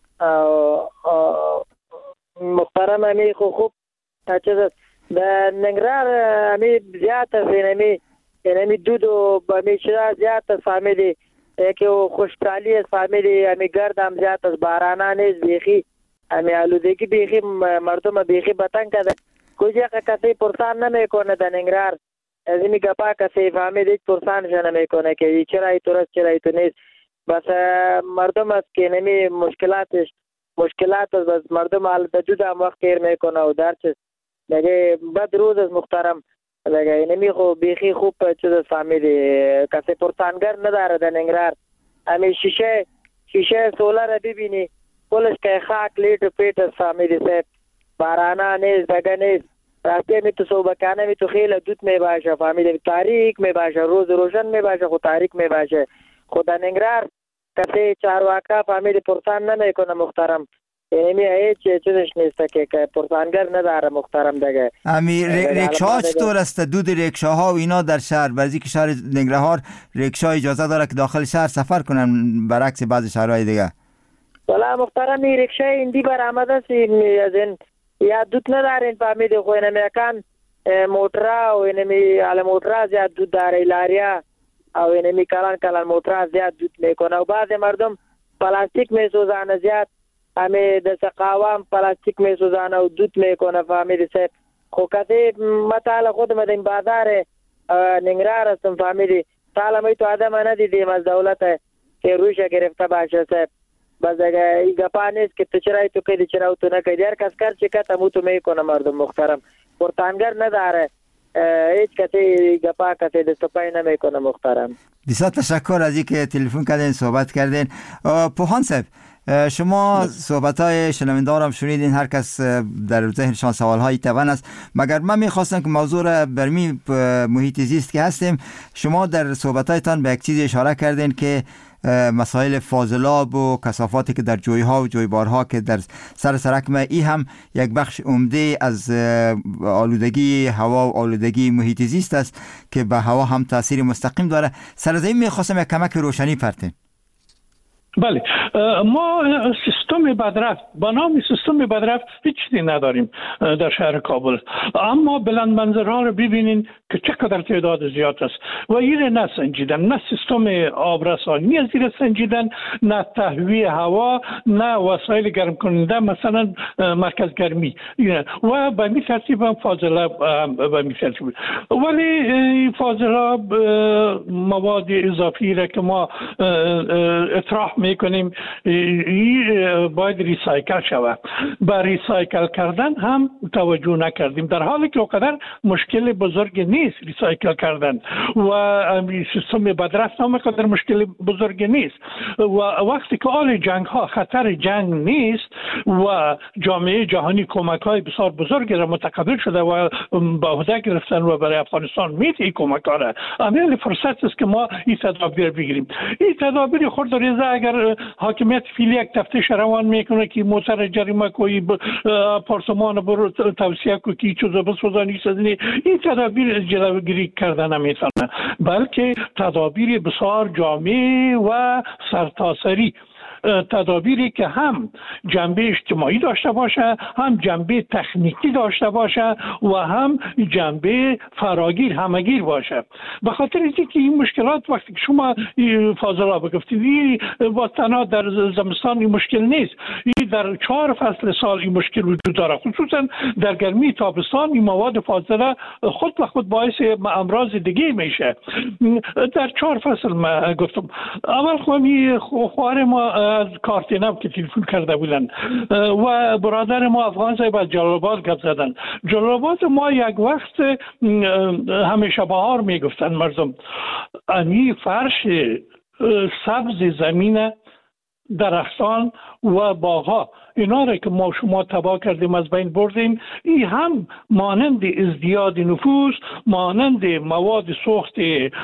محترم امی خوب چیز در ننگرهار امی زیاد است. امی دود و امی چرا زیاد است فهمیدی که خوشحالی است فهمیدی. امی گرد هم زیاد است، بارانه نیست بیخی. امی آلودگی بیخی مردم بیخی بطن کرده. کجا کسی پرسان نمیکنه در ننگرهار. از این گپا کسی فهمید هیچ پرسانش نمیکنه که چرا ای تو راست چرا ای تو نیست. بس مردم است که نمی مشکلات است. بس مردم حال دود هم وقت کیر میکنه و در چیز دیگه بد روز از محترم دیگه نمی خو بیخی خوب چیز فهمیدی. کسی پرسانگر نداره در ننگرهار. همین شیشه سولر ببینی کلش که خاک لیت پیت است فهمیدی صاحب. بارانه نیست دگه نیست. راسته می تو صوبکانه می تو خیلی دود می باشه فهمیده. تاریک می باشه، روز روشن می باشه خود تاریک می باشه. خدا ننگرهار کسی چارواکا فهمیده پرسان نمیکنه محترم. یعنی هیچ چیزش نیست که پرسانگر نداره محترم دیگه. امی ریکشا چطور است؟ دود ریکشاها و اینا در شهر، برای که شهر ننگرهار ریکشا اجازه داره که داخل شهر سفر کنن برعکس بعضی شهرهای دیگه؟ والا محترم این ریکشا ایندی برآمده است از این یا دود ندارین فهمیدی. خو اینمی اکان موترا و اینمی حال موترا زیاد دود داره لاریا او اینمی کلان موترا زیاد دود میکنه و بعض مردم پلاستیک میسوزانه زیاد. همه دست قوام پلاستیک میسوزانه و دود میکنه فهمیدی صاحب. خو کسی مطال خود مدین بازار ننگرهار هستم فهمیدی. سالمی تو آدم ندیدیم از دولت که روش گرفته باشه صاحب. بس اگه این گپا نیست که تو چرایی تو کدی چرا تو نکدی. هر کس کار چه که تمو تو میکنه مردم محترم. پرتانگر نداره. هیچ کسی گپا کسی دستپای نمیکنه. محترم بسیار تشکر از اینکه تلفن کردین صحبت کردین. پوهان صاحب، شما صحبت‌های شنوندگان هم شنیدین، هر کس در ذهنشان سوال‌های توان است، مگر من می‌خواستم که موضوع را برمی محیط زیست که هستیم، شما در صحبت‌هایتان به یک چیز اشاره کردین که مسائل فاضلاب و کثافاتی که در جوی‌ها و جویبارها که در سرک ای هم یک بخش عمده از آلودگی هوا و آلودگی محیط زیست است که به هوا هم تاثیر مستقیم داره. سر از این می‌خواستم یک کمک روشنی پرتین. بله، ما سیستم بدرفت با نام سیستم بدرفت هیچ چیزی نداریم در شهر کابل، اما بلند منظرها رو ببینین که چقدر تعداد زیاد است و این نه سنجیدن، نه سیستم آبرسانی از این سنجیدن، نه تهویه هوا، نه وسایل گرم کننده مثلا مرکز گرمی و به می ترتیب هم فاضلاب به می ترتیب. ولی فاضلاب مواد اضافی را که ما اطراح میکنیم باید ریسایکل شود. با ریسایکل کردن هم توجه نکردیم، در حالی که اونقدر مشکل بزرگ نیست ریسایکل کردن و سیستم بدرفت هم اونقدر مشکل بزرگ نیست و وقتی که آل جنگ ها خطر جنگ نیست و جامعه جهانی کمک های بسیار بزرگی را متقبل شده و به عهده گرفتن و برای افغانستان میده این کمک ها را، امیل فرصت است که ما این تدابیر بگیریم. این تدابیر خود ریزه اگر حاکمیت فعلی یک تفتیش روان میکنه که موتر جریمه کوی پارسمان برو توصیه کو کی چیزا بسوزانی سازنی، این تدابیر جلوگیری کردن نمیتونه، بلکه تدابیر بسیار جامع و سرتاسری، تدابیری که هم جنبه اجتماعی داشته باشه، هم جنبه تکنیکی داشته باشه و هم جنبه فراگیر همگیر باشه. به خاطر اینکه این مشکلات وقتی که شما فاضلاب گفتید با تنها در زمستان این مشکل نیست، این در 4 فصل سال این مشکل وجود داره، خصوصا در گرمی تابستان این مواد فاضله خود به خود باعث امراض دیگه میشه. در 4 فصل ما گفتم اول خواهر ما از کارتینب که تلفن کرده بودن و برادر ما افغان صاحب از جلال آباد گپ زدن. جلال آباد ما یک وقت همیشه بهار میگفتن مردم، این فرش سبز زمین، درختان و باغها، اینا را که ما شما تباه کردیم از بین بردیم، این هم مانند ازدیاد نفوس، مانند مواد سوخت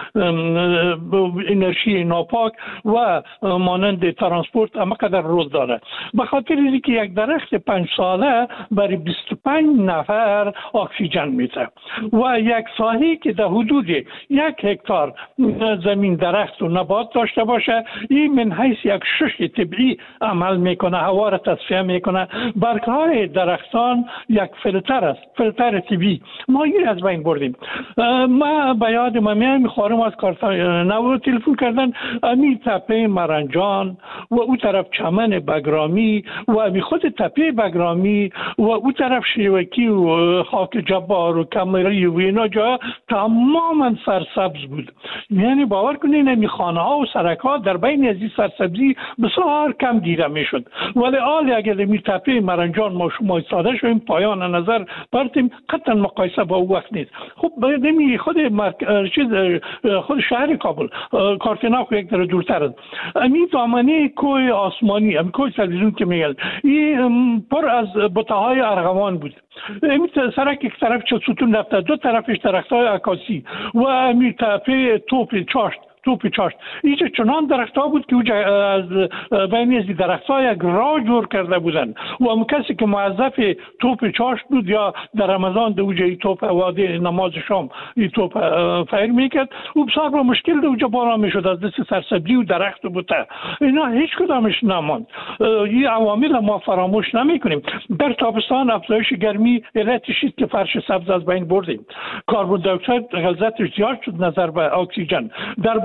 انرژی ناپاک و مانند ترانسپورت همقدر رول داره. به خاطر اینکه یک درخت 5 ساله برای 25 نفر اکسیژن میده و یک ساحه که در حدود 1 هکتار زمین درخت و نبات داشته باشه، این من حیث یک شش طبیعی عمل میکنه، هوا را تصفیه میکنه. برگ‌های درختان یک فیلتر است، فیلتر طبیعی. ما این از بین بردیم. ما به یاد میخوارم از کارتنو تلفن کردن، امی تپه مرنجان و او طرف چمن بگرامی و امی خود تپه بگرامی و او طرف شیوکی و خاک جبار و کمری و اینا جا تماما سرسبز بود. یعنی باور کنین امی خانه ها و سرک ها در بین از این سرسبزی بسیار کم دیده میشد. ولی آل اگر می تپه مرنجان ما شما ساده شویم پایان نظر برتیم، قطعا مقایسه با او وقت نیست. خب نمی خود شهر کابل کارتناک یک در دورتر است. امی دامنه کوه آسمانی، امی کوه تلویزیون که میگن، این پر از بوته‌های ارغوان بود. امی سرک یک طرف 40 ستون رفته، دو طرفش درخت‌های عکاسی و امی تپه توپ چاشت اینجا چنان درخت ها بود که از بین از درخت ها یک راه جور کرده بودن و هم کسی که موظف توپ چاشت بود یا در رمضان در اوجه توپ وادی نماز شام این توپ فیر میکرد و بسیار با مشکل در اوجه بالا میشد از دست سرسبزی و درخت بوده. اینا هیچ کدامش نماند. این عوامل ما فراموش نمی کنیم. در تابستان افزایش گرمی علتش است که فرش سبز از بین بردیم. کربن دی اکساید غلظتش زیاد شد نظر به اکسیژن. در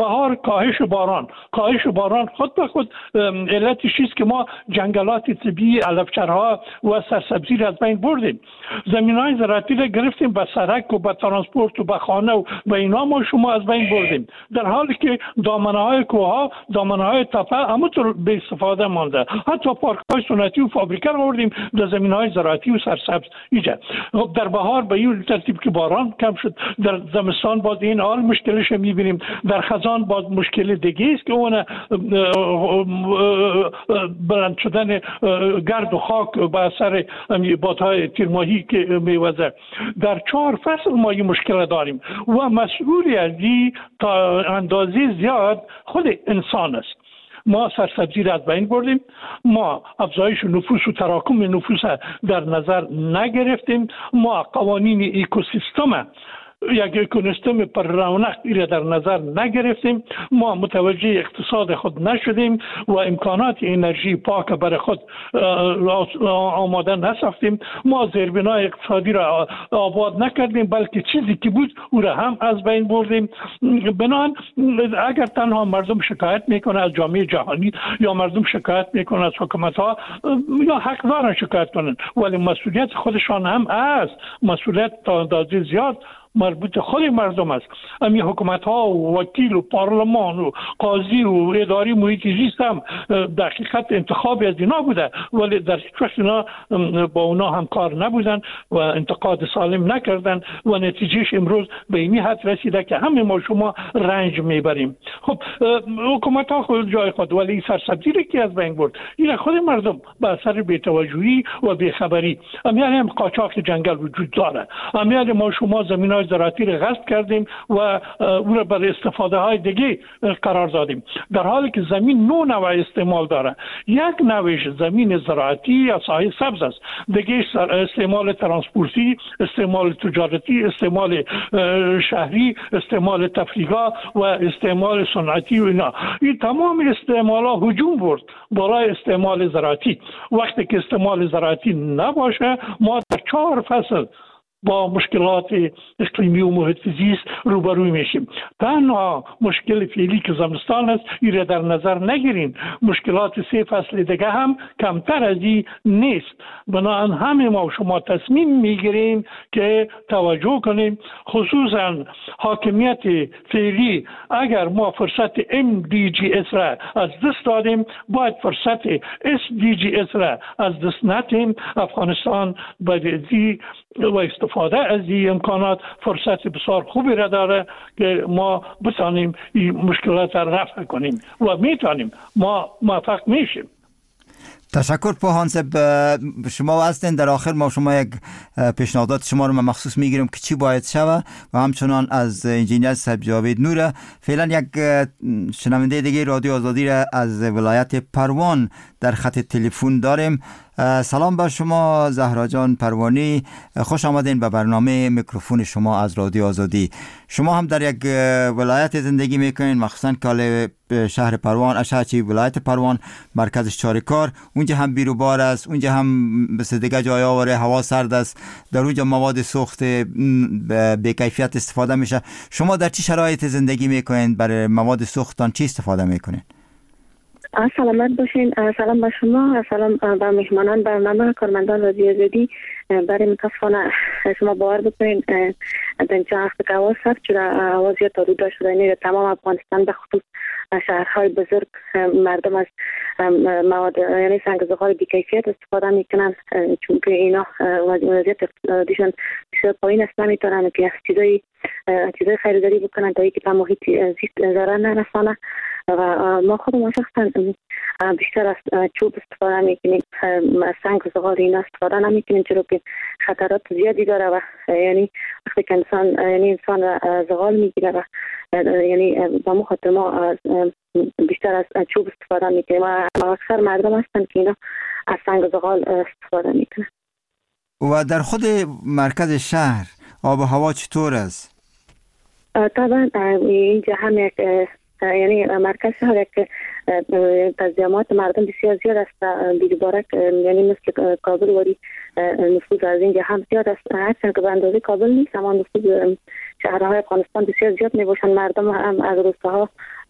بهار کاهش باران خود به خود علتش است که ما جنگلات طبیعی، علفچرها و سرسبزی را از بین بردیم. زمین‌های زراعتی را گرفتیم به سرک و به ترانسپورت و به خانه و به اینا ما شما از بین بردیم، در حالی که دامنه‌های کوه‌ها، دامنه‌های تپه همونطور به استفاده مانده. حتی پارک‌های سنتی و فابریکه را آوردیم در زمین‌های زراعتی و سرسبز ایجا. در بهار به این ترتیب که باران کم شد، در زمستان باز این حال مشکلش می‌بینیم، در خزان باز مشکل دیگه است که اون بلند شدن گرد و خاک به اثر بادهای تیرماهی که میوزه. در 4 فصل ما این مشکل داریم و مسئولی از این تا اندازه زیاد خود انسان است. ما سرسبزی را از بین بردیم، ما افزایش نفوس و تراکم نفوس در نظر نگرفتیم، ما قوانین اکوسیستم یک اکونستم پر رونق را در نظر نگرفتیم، ما متوجه اقتصاد خود نشدیم و امکانات انرژی پاک برای خود آماده نساختیم، ما زیربنای اقتصادی را آباد نکردیم بلکه چیزی که بود او را هم از بین بردیم. بنابراین اگر تنها مردم شکایت میکنه از جامعه جهانی یا مردم شکایت میکنه از حکومت ها، یا حق دارن شکایت کنن، ولی مسئولیت خودشان هم است. مسئولیت تا اندازه زیاد مربوط خود مردم است. امی حکومت ها و وکیل و پارلمان و قاضی و اداری محیط زیست هم در حقیقت انتخاب از اینا بوده، ولی در هیچ وقت اینا با اونا همکار نبودن و انتقاد سالم نکردن و نتیجهش امروز به این حد رسیده که همه ما شما رنج میبریم. خب حکومت ها خود جای خود، ولی سرسبزی را که از بین برد این خود مردم به اثر بی‌توجهی و بی‌خبری. امیال هم قاچاق جنگل وجود داره، امیال ما شما زمینای زراعتی را غصب کردیم و او را برای استفاده های دیگه قرار دادیم، در حالی که زمین 9 نوع استعمال داره. یک نوعش زمین زراعتی یا ساحه سبز است، دیگه استعمال ترانسپورتی، استعمال تجارتی، استعمال شهری، استعمال تفریحی و استعمال صنعتی و اینا. این تمام استعمالات هجوم برد بالای استعمال زراعتی. وقتی که استعمال زراعتی نباشه ما در 4 فصل با مشکلات اقلیمی و محیط زیست روبروی میشیم. تنها مشکل فعلی که زمستان است این را در نظر نگیریم، مشکلات 3 فصل دیگه هم کمتر از این نیست. بنابراین همه ما شما تصمیم میگیریم که توجه کنیم، خصوصا حاکمیت فعلی. اگر ما فرصت MDGs را از دست دادیم باید فرصت SDGs را از دست ندیم. افغانستان باید و استفاده از این امکانات فرصت بسیار خوبی را داره که ما بتانیم این مشکلات را رفع کنیم و میتونیم، ما موفق میشیم. تشکر پوهان صاحب. شما هستین در آخر ما شما یک پیشنهادات شما رو مخصوص میگیرم که چی باید شوه و همچنان از انجینیر صاحب جاوید نوره. فعلا یک شنونده دیگه رادیو آزادی را از ولایت پروان در خط تلفن داریم. سلام بر شما زهرا جان پروانی، خوش آمدین به برنامه میکروفون شما از رادیو آزادی. شما هم در یک ولایت زندگی میکنین، مخصوصا کاله شهر پروان، اشهچی ولایت پروان مرکزش چارکار، اونجا هم بیروبار است، اونجا هم مثل دیگه جای آوره هوا سرد است، در اونجا مواد سوخت به کیفیت استفاده میشه. شما در چه شرایط زندگی میکنین؟ برای مواد سوختان چی استفاده میکنین؟ سلامت باشین. سلام به شما، سلام به مهمانان برنامه، کارمندان رادیو آزادی. برای متاسفانه شما باور بکنین در اینجا هفت که هوا سرد شده، هوا زیاد تاروده شده، یعنی در تمام افغانستان به خصوص شهرهای بزرگ مردم از مواد یعنی سنگ زغال بی‌کیفیت استفاده میکنن، چون که اینا وضعیت اقتصادیشون بسیار پایین است، نمیتونن که چیزای خریداری بکنن تا اینکه به محیط زیست ضرر نرسانه. و ما خودمون شخصا بیشتر از چوب استفاده میکنیم، سنگ و زغال اینا استفاده نمیکنیم، چرا که خطرات زیادی داره و یعنی وقتی که انسان زغال میگیره و یعنی با مخاطر ما بیشتر از چوب استفاده میکنیم و اکثر مردم هستن که اینا از سنگ و زغال استفاده میکنن. و در خود مرکز شهر آب و هوا چطور است؟ طبعا اینجا هم یک یعنی مرکز شهر یک تزیامات مردم بسیار زیاد است، بی‌بارک یعنی مثل کابل ولی نفوذ از اینجا هم زیاد است، هرچند که به اندازه کابل نیست اما نفوذ شهرهای افغانستان بسیار زیاد میباشند. مردم هم از روستاها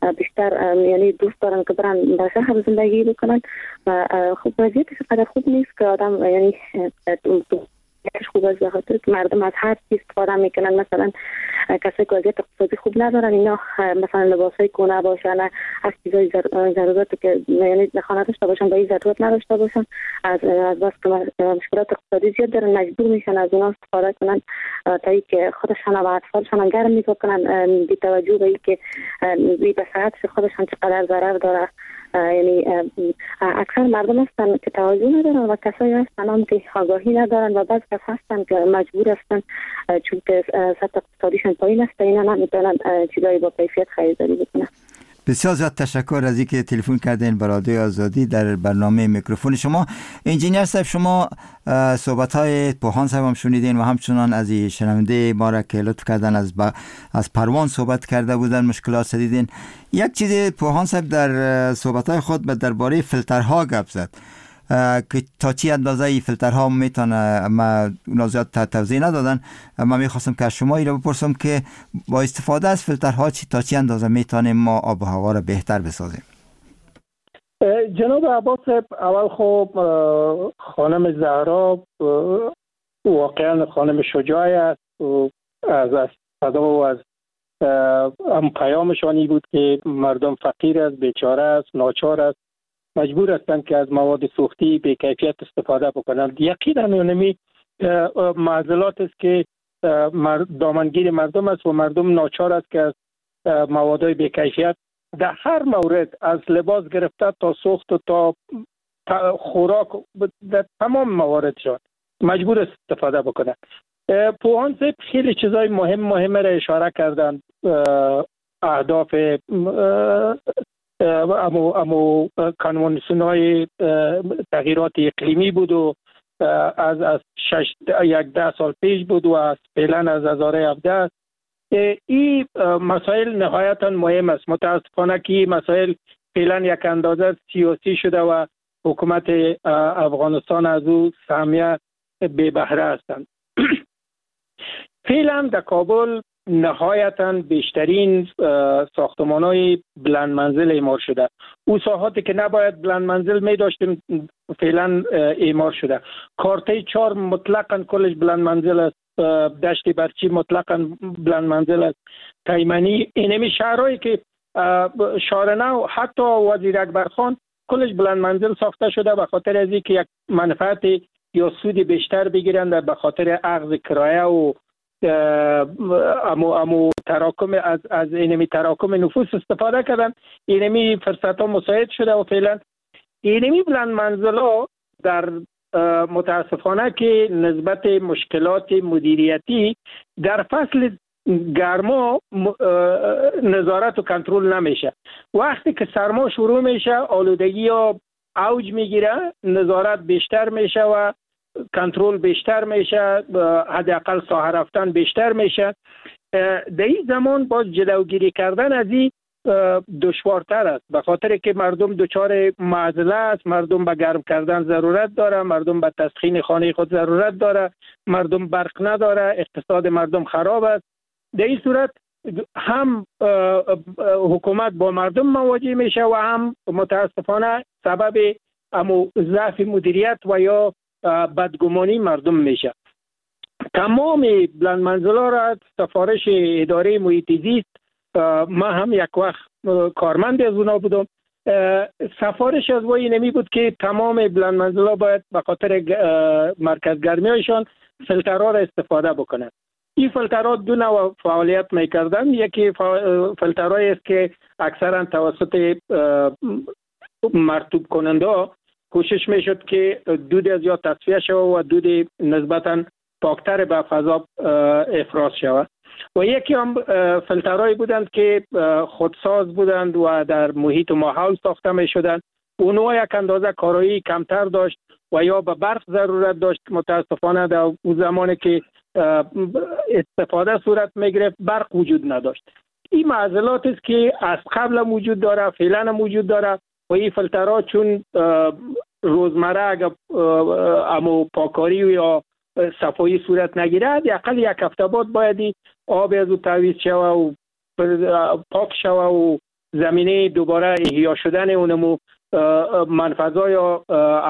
بیشتر یعنی دوست دارن که برن در شهر زندگی بکنن و خب وضعیتش قدر خوب نیست که آدم یعنی خوب از بخاطر که مردم از هر چیز استفاده میکنن. مثلا کسی که وضعیت اقتصادی خوب ندارن اینا مثلا لباسای کهنه باشن، از چیزای ضرورت که یعنی خانه داشته باشن با این ضرورت نداشته باشن، از بس که مشکلات اقتصادی زیاد دارن مجبور میشن از اونا استفاده کنن تا اینکه خودشان و اطفالشان گرم میکنن بی توجه به اینکه بی به صحت خودشان چقدر ضرر داره. یعنی اکثر مردم هستن که توجه ندارن و کسایی هستن هم که آگاهی ندارن و بعض کس هستن که مجبور هستن چون که سطح اقتصادیشون پایین است اینا نمیتونن چیزایی با کیفیت خریداری بکنن. بسیار زیاد تشکر از اینکه تلفن کردین به رادیو آزادی در برنامه میکروفون شما. انجینیر صاحب شما صحبت‌های پوهان صاحب هم شنیدین و همچنان از شنونده ما را که لطف کردن از پروان صحبت کرده بودن مشکلات دیدین. یک چیز پوهان صاحب در صحبت‌های خود درباره فیلترها گپ زد که تا چی اندازه ای فیلترها میتونه، ما اونا زیاد توضیح ندادن. من میخواستم که از شما اینو بپرسم که با استفاده از فیلترها تا چی اندازه میتونیم ما آب و هوا را بهتر بسازیم؟ جناب عباس، اول خب خانم زهرا واقعا خانم شجاعی است و از صدا و از هم پیامشانی بود که مردم فقیر است، بیچاره است، ناچار است، مجبور هستند که از مواد سوختی به کیفیت استفاده بکنند. یقینا اونمی معضلات است که دامنگیر مردم است و مردم ناچار است که از مواد به کیفیت در هر مورد از لباس گرفته تا سوخت و تا خوراک در تمام مواردشان مجبور است استفاده بکنند. پوهان صاحب خیلی چیزای مهم را اشاره کردند. اهداف امو کنوانسیون‌های تغییرات اقلیمی بود و از 10 سال پیش بود و از فعلا از 2017. این مسائل نهایتا مهم است. متاسفانه که مسائل فعلا یک اندازه سیاسی شده و حکومت افغانستان از او سهمیه بی بهره هستند. فعلا در کابل نهایتاً بیشترین ساختمان‌های بلند منزل اعمار شده. او ساحاتی که نباید بلند منزل می داشتیم فعلا اعمار شده. کارته 4 مطلقاً کلش بلند منزل است. دشت برچی مطلقاً بلند منزل است. تیمنی اینمی شهرهایی که شارنو حتی وزیر اکبرخان کلش بلند منزل ساخته شده به خاطر از اینکه یک منفعت یا سود بیشتر بگیرند به خاطر اخذ کرایه و امو تراکم از اینمی تراکم نفوس استفاده کردن. اینمی فرصت ها مساعد شده و فعلا اینمی بلند منزل ها در متاسفانه که نسبت مشکلات مدیریتی در فصل گرما نظارت و کنترل نمیشه. وقتی که سرما شروع میشه آلودگی ها اوج میگیره، نظارت بیشتر میشه و کنترل بیشتر میشه، حداقل ساحه رفتن بیشتر میشه. در این زمان باز جلوگیری کردن از این دشوارتر است به خاطر که مردم دچار معضله است. مردم به گرم کردن ضرورت داره، مردم به تسخین خانه خود ضرورت داره، مردم برق نداره، اقتصاد مردم خراب است. در این صورت هم حکومت با مردم مواجه میشه و هم متاسفانه سبب ضعف مدیریت و یا بدگمانی مردم میشه. تمام بلند منزلا را سفارش اداره محیط زیست، ما هم یک وقت کارمند از اونا بودم، سفارش از وی نمی بود که تمام بلند منزلا باید به خاطر مرکز گرمی هایشان فیلترها را استفاده بکنند. این فیلترها دو نوع فعالیت میکردن. یکی فیلترهایی است که اکثرا توسط مرطوب کننده کوشش میشد که دود از یا تصفیه شود و دود نسبتا پاکتر به فضا افراز شود. و یکی هم فیلترهایی بودند که خودساز بودند و در محیط و ماحول ساخته می شدند. اونها یک اندازه کارایی کمتر داشت و یا به برق ضرورت داشت. متاسفانه در اون زمانی که استفاده صورت می گرفت برق وجود نداشت. این معضلات است که از قبل وجود داره، فعلا وجود داره و این فیلترها چون روزمره اگر پاکاری یا صفایی صورت نگیره حداقل یک هفته بعد باید آب از او تعویض شوه و پاک شوه و زمینه دوباره احیا شدن اونمو منفذا یا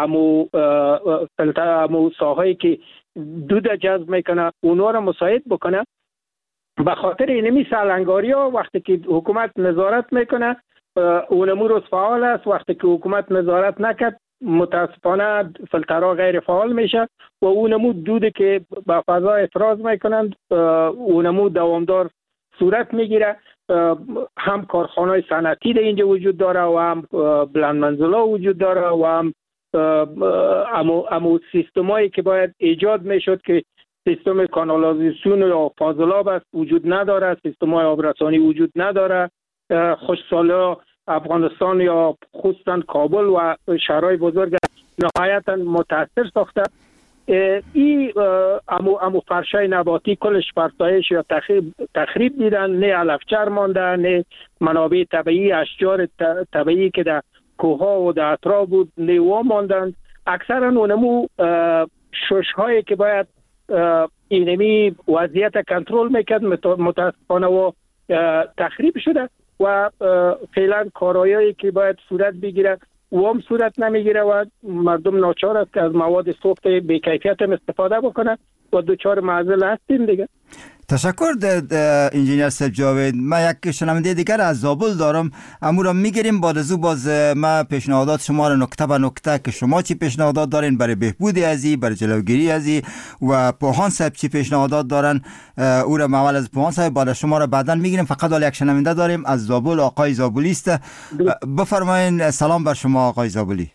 امو ساحایی که دود جذب میکنه اونا را مساعد بکنه. به خاطر اینمی سالنگاری ها وقتی که حکومت نظارت میکنه اونمو روز فعال است، وقتی که حکومت نظارت نکرد متاسفانه فلترها غیر فعال میشه و اونمو دودی که به فضا افراز میکنند اونمو دوامدار صورت میگیره. هم کارخانه‌های صنعتی در اینجا وجود داره و هم بلند منزل‌ها وجود داره و هم امو سیستمایی که باید ایجاد میشد که سیستم کانالازیسیون یا فاضلاب است وجود نداره، سیستم‌های آبرسانی وجود نداره. خوشسالی افغانستان یا خصوصا کابل و شهرهای بزرگ نهایتا متاثر ساخته. این امو فرشای نباتی کلش فرسایش یا تخریب دیدن، نه علفچر مانده، نه منابع طبیعی اشجار طبیعی که در کوها و در اطراف بود نه و ماندن. اکثرا اونمو شش‌هایی که باید اینمی وضعیت کنترل میکرد متاسفانه و تخریب شده و فعلا کارهایی که باید صورت بگیره و هم صورت نمیگیره و مردم ناچار است که از مواد سوخت بی‌کیفیت استفاده بکنه و دوچار معضل هستیم دیگه. تشکر انجینیر سیف جاوید. من یک شنونده دیگر از زابل دارم، امو را میگیریم بعد از او باز ما پیشنهادات شما را نکته به نکته که شما چی پیشنهادات دارین برای بهبود ازی، برای جلوگیری ازی و پوهان صاحب چی پیشنهادات دارن او را اول از پوهان صاحب بعد شما را بعداً میگیریم. فقط حالا یک شنونده داریم از زابل، آقای زابلی است. بفرمایین. سلام بر شما آقای زابلی.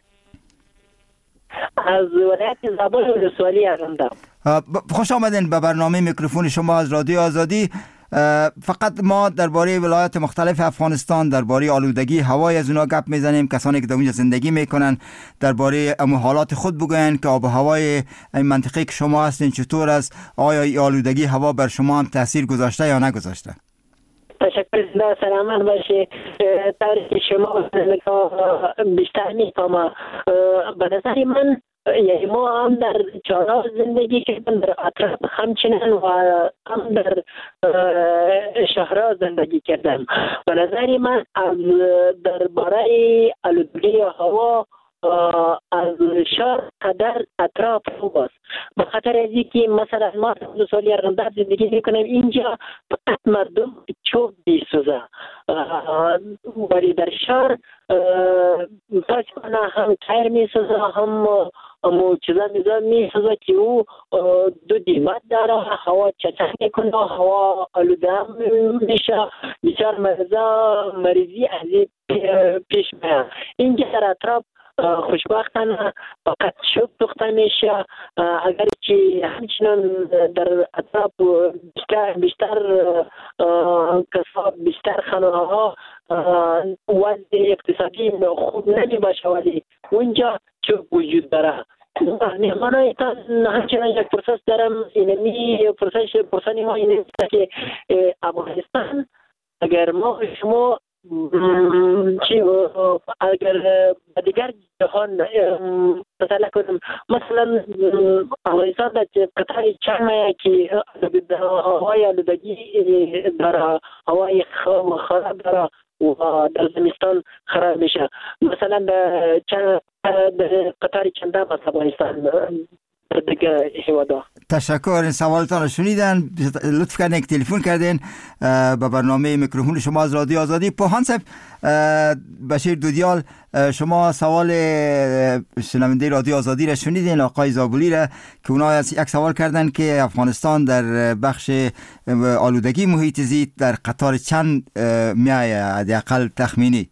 از ولایت زابل ولسوالی هستم. خوش آمدین به برنامه میکروفون شما از رادیو آزادی. فقط ما درباره ولایات مختلف افغانستان، درباره آلودگی هوای از اونها گپ میزنیم. کسانی که در اونجا زندگی میکنن درباره حالات خود بگوین که آب و هوای این منطقه که شما هستین چطور است، آیا این آلودگی هوا بر شما هم تاثیر گذاشته یا نگذاشته؟ تشکر، سلامت باشی. طوری که شما بیشتر میفهمم. به نظر من یعنی ما هم در چهارراه زندگی کردم، در اطراف همچنان و هم در شهرها زندگی کردم. به نظر من از درباره آلودگی هوا از شهر قدر اطراف خوب است. به خاطر از اینکه مثلا ما 2 سال رمضان زندگی میکنیم اینجا فقط مردم چوب میسوزه، ولی در شهر پاسکنه هم تایر میسوزه هم چیزا میسوزه که او دو دیمت داره، هوا چچک میکنه، هوا آلوده میشه، بسیار مریضی از این پیش میاد. اینجا در اطراف خوشبختانه فقط شب سوخته میشه، اگر که همچنان در اطراف بیشتر کساب بیشتر خانه‌ها وضع اقتصادی خوب نمیباشه ولی اونجا چوب وجود داره. مهمانایتان همچنان یک پرسش دارم، اینمی پرسانی ما اینمی که افغانستان اگر ما شما اگر دیگر جهان مثلا کنم، مثلا افغانستان در قطار چند که هوای آلودگی داره، هوای خراب داره و در زمستان خراب میشه. مثلا در قطار چنده از افغانستان دیگه حوادا. تشکر. این سوالتان رو شنیدن، لطف کردین که تلفن کردین به برنامه میکروفون شما از رادیو آزادی. پوهان صاحب بشیر دودیال، شما سوال شنونده رادیو آزادی را شنیدین، آقای زابلی را که اونا یک سوال کردن که افغانستان در بخش آلودگی محیط زیست در قطار چند میایه حداقل تخمینی؟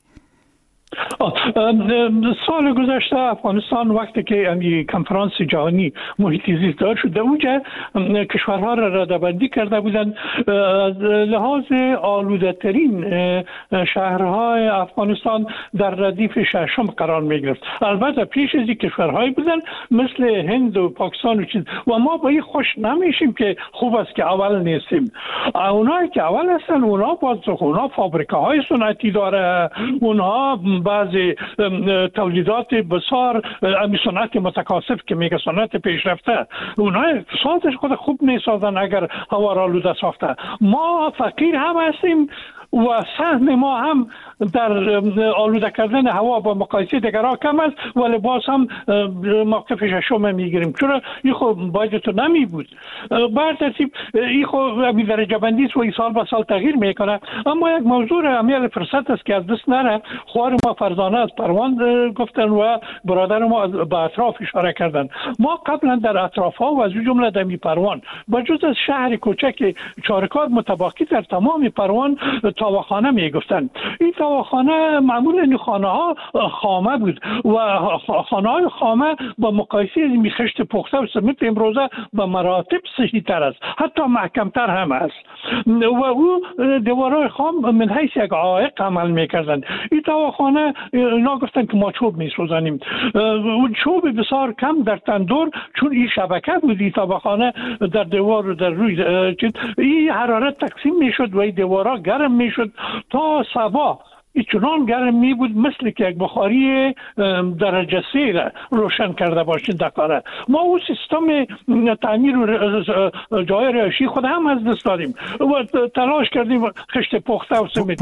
سال گذشته افغانستان وقتی که امی کنفرانس جهانی محیط زیست داشت شده اونجا کشورها را ردبندی کرده بودند از لحاظ آلوده ترین شهرهای افغانستان در ردیف ششم قرار می گرفت. البته پیش از این کشورهایی بودن مثل هند و پاکستان و چیز و ما با این خوش نمیشیم که خوب است که اول نیستیم. اونایی که اول هستن اونا باز اونا فابریکاهای صنعتی داره، اونها بعضی تولیدات بسیار امی صنعت متکاسب که میگه صنعت پیشرفته، اونها اقتصادش خود خوب میسازن اگر هوا را آلوده ساخته. ما فقیر هم هستیم و سهم ما هم در آلوده کردن هوا با مقایسه دیگرها کم است، ولی باز هم موقف ششم میگیریم. چرا این خب باید تو نمی بود. بر ترتیب این خب درجه بندی است و این سال به سال تغییر میکنه. اما یک موضوع امیل فرصت است که از دست نره. خوار ما فرزانه از پروان گفتن و برادر ما به اطراف اشاره کردن. ما قبلا در اطراف ها و از جمله در پروان با جز از شهر کوچک چارکاد متباقی در تمام پروان تاوخانه میگفتن. این تاوخانه معمولا این خانه ها خامه بود و خانه های خامه با مقایسه از خشت پخته و سمنت امروزه به مراتب صحیح تر است، حتی محکم تر هم است و او دیوارهای خام من حیث یک عائق عمل میکردن. این تاوخانه اینا گفتن که ما چوب میسوزانیم. اون چوب بسیار کم در تندور، چون این شبکه بود این تاوخانه در دیوار و در روی این حرارت تقسیم میشد و این دیوارها گرم میشد تا صبح. این چنان گرم می بود مثل که یک بخاری درجه 3 روشن کرده باشین دکاره. ما او سیستم تعمیر و جای رهایشی خود هم از دست دادیم و تلاش کردیم خشت پخته و سمنت.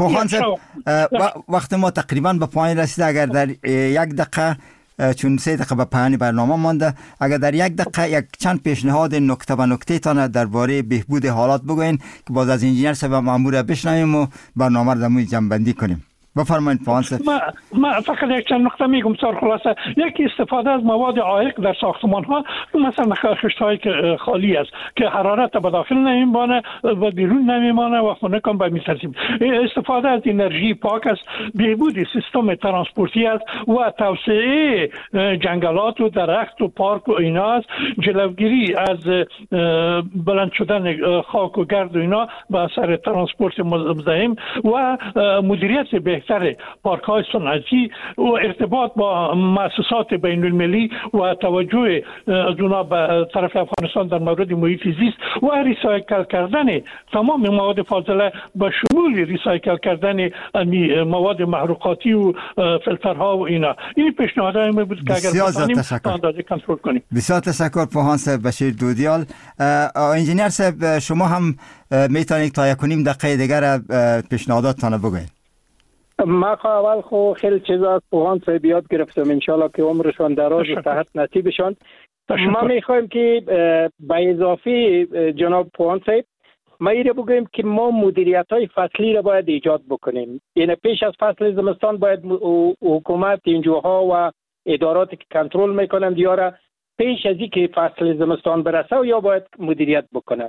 وقت ما تقریبا به پایان رسیده. اگر در یک دقیقه، چون 3 دقیقه به پایان برنامه مانده، اگر در یک دقیقه یک چند پیشنهاد نکته به نکته تان درباره بهبود حالات بگوین که باز از انجینیر صاحب مامور بشنویم و برنامه را در جنبندی کنیم. بفرمایید پانسه. ما فقط یک چند نقطه میگم بسیار خلاصه. یکی استفاده از مواد عایق در ساختمان ها، مثلا خشت هایی که خالی است که حرارت به داخل نمیمانه و بیرون نمیمانه و خنک هم به می‌ترسیم. استفاده از انرژی پاک است، بهبود سیستم ترانسپورتی است و توسعه جنگلات و درخت و پارک و اینا است. جلوگیری از بلند شدن خاک و گرد و اینا به اثر ترانسپورت مزاحم و مدیریت بهتر پارک های صنعتی و ارتباط با مؤسسات بین المللی و توجه از اونا به طرف افغانستان در مورد محیط زیست و ریسایکل کردن تمام مواد فاضله به شمول ریسایکل کردن مواد محروقاتی و فیلترها و اینا. این پیشنهادهای ما بود که اگر بتونیم به اندازه کنترل کنیم. بسیار تشکر پوهان صاحب بشیر دودیال. انجینیر صاحب شما هم میتونید تا 1.5 دقیقه دیگر پیشنهاداتتان بگویید. ما اول خو خیلی چیزا از پوهان صاحب یاد گرفتم، انشالله که عمرشان دراز و صحت نصیبشان. ما میخوایم که به اضافه جناب پوهان صاحب ما ایره بگویم که ما مدیریت های فصلی را باید ایجاد بکنیم. یعنی پیش از فصل زمستان باید حکومت اینجوها و اداراتی که کنترل میکنن دیاره پیش از اینکه فصل زمستان برسه و یا باید مدیریت بکنن.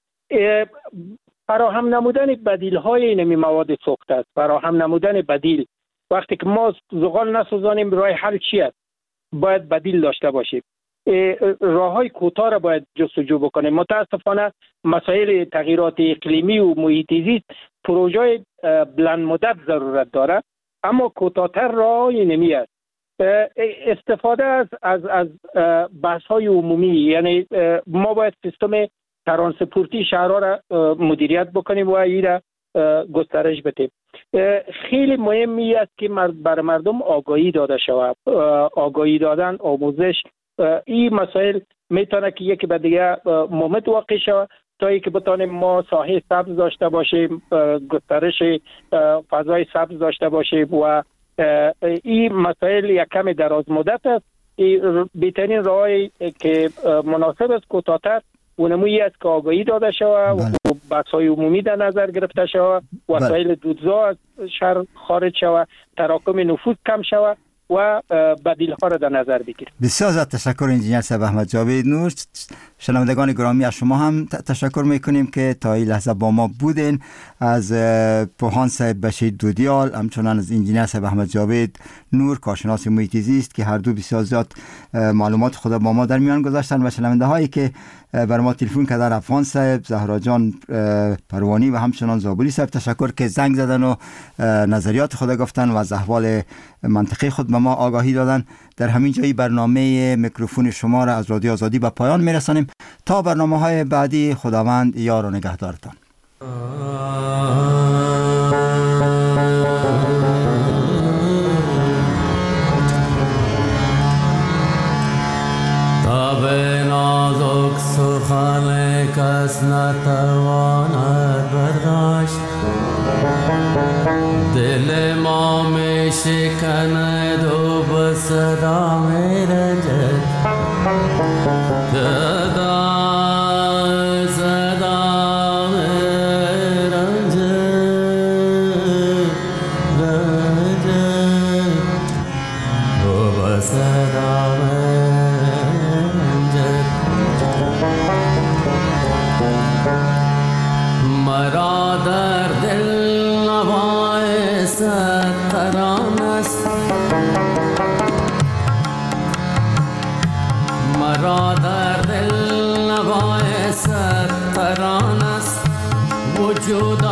فراهم نمودن بدیل های اینمی مواد سوخته است. فراهم نمودن بدیل، وقتی که ما زغال نسوزانیم راه حل چی است؟ باید بدیل داشته باشیم. راه های کوتاه را باید جستجو بکنیم. متاسفانه مسائل تغییرات اقلیمی و محیط زیست پروژه بلند مدت ضرورت داره، اما کوتاه‌تر راه اینمی است. استفاده از بحث های عمومی، یعنی ما باید سیستم ترانسپورتی شهرها را مدیریت بکنیم و این را گسترش بدیم. خیلی مهمی است که بر مردم آگاهی داده شود. آگاهی دادن، آموزش، این مسائل میتونه که یکی به دیگه مومد واقع شود تا اینکه بتانیم ما ساحه سبز داشته باشیم، گسترش فضای سبز داشته باشیم و این مسائل یک کم دراز مدت است. بهترین راهی که مناسب است کوتاه‌تر اونمویی است که آگاهی داده شود و بحث‌های عمومی در نظر گرفته شود، وسایل دودزا از شهر خارج شود، تراکم نفوذ کم شود و بدیل‌ها را در نظر بگیریم. بسیار زیاد تشکر انجینیر صاحب احمد جاوید نور. شنوندگان گرامی از شما هم تشکر میکنیم که تا این لحظه با ما بودین. از پوهان صاحب بشیر دودیال، همچنان از انجینیر صاحب احمد جاوید نور کارشناس محیط زیست که هر دو بسیار زیاد معلومات خود با ما در میان گذاشتن و شنونده هایی که بر ما تلفن کردن، افغان صاحب، زهرا جان پروانی و همچنان زابلی صاحب تشکر که زنگ زدن و نظریات خود گفتن و از احوال منطقه خود به ما آگاهی دادن. در همین جایی برنامه میکروفون شما را از رادیو آزادی به پایان میرسانیم. تا برنامه‌های بعدی خداوند یار و نگهدارتان. نازک سخن کس نتواند برداشت دل ما می شکند و به صدا می رنجد صدا می رنجد و به صدا می رنجد مرا در دل نوای ستران است مرا در دل نوای ستران است وجود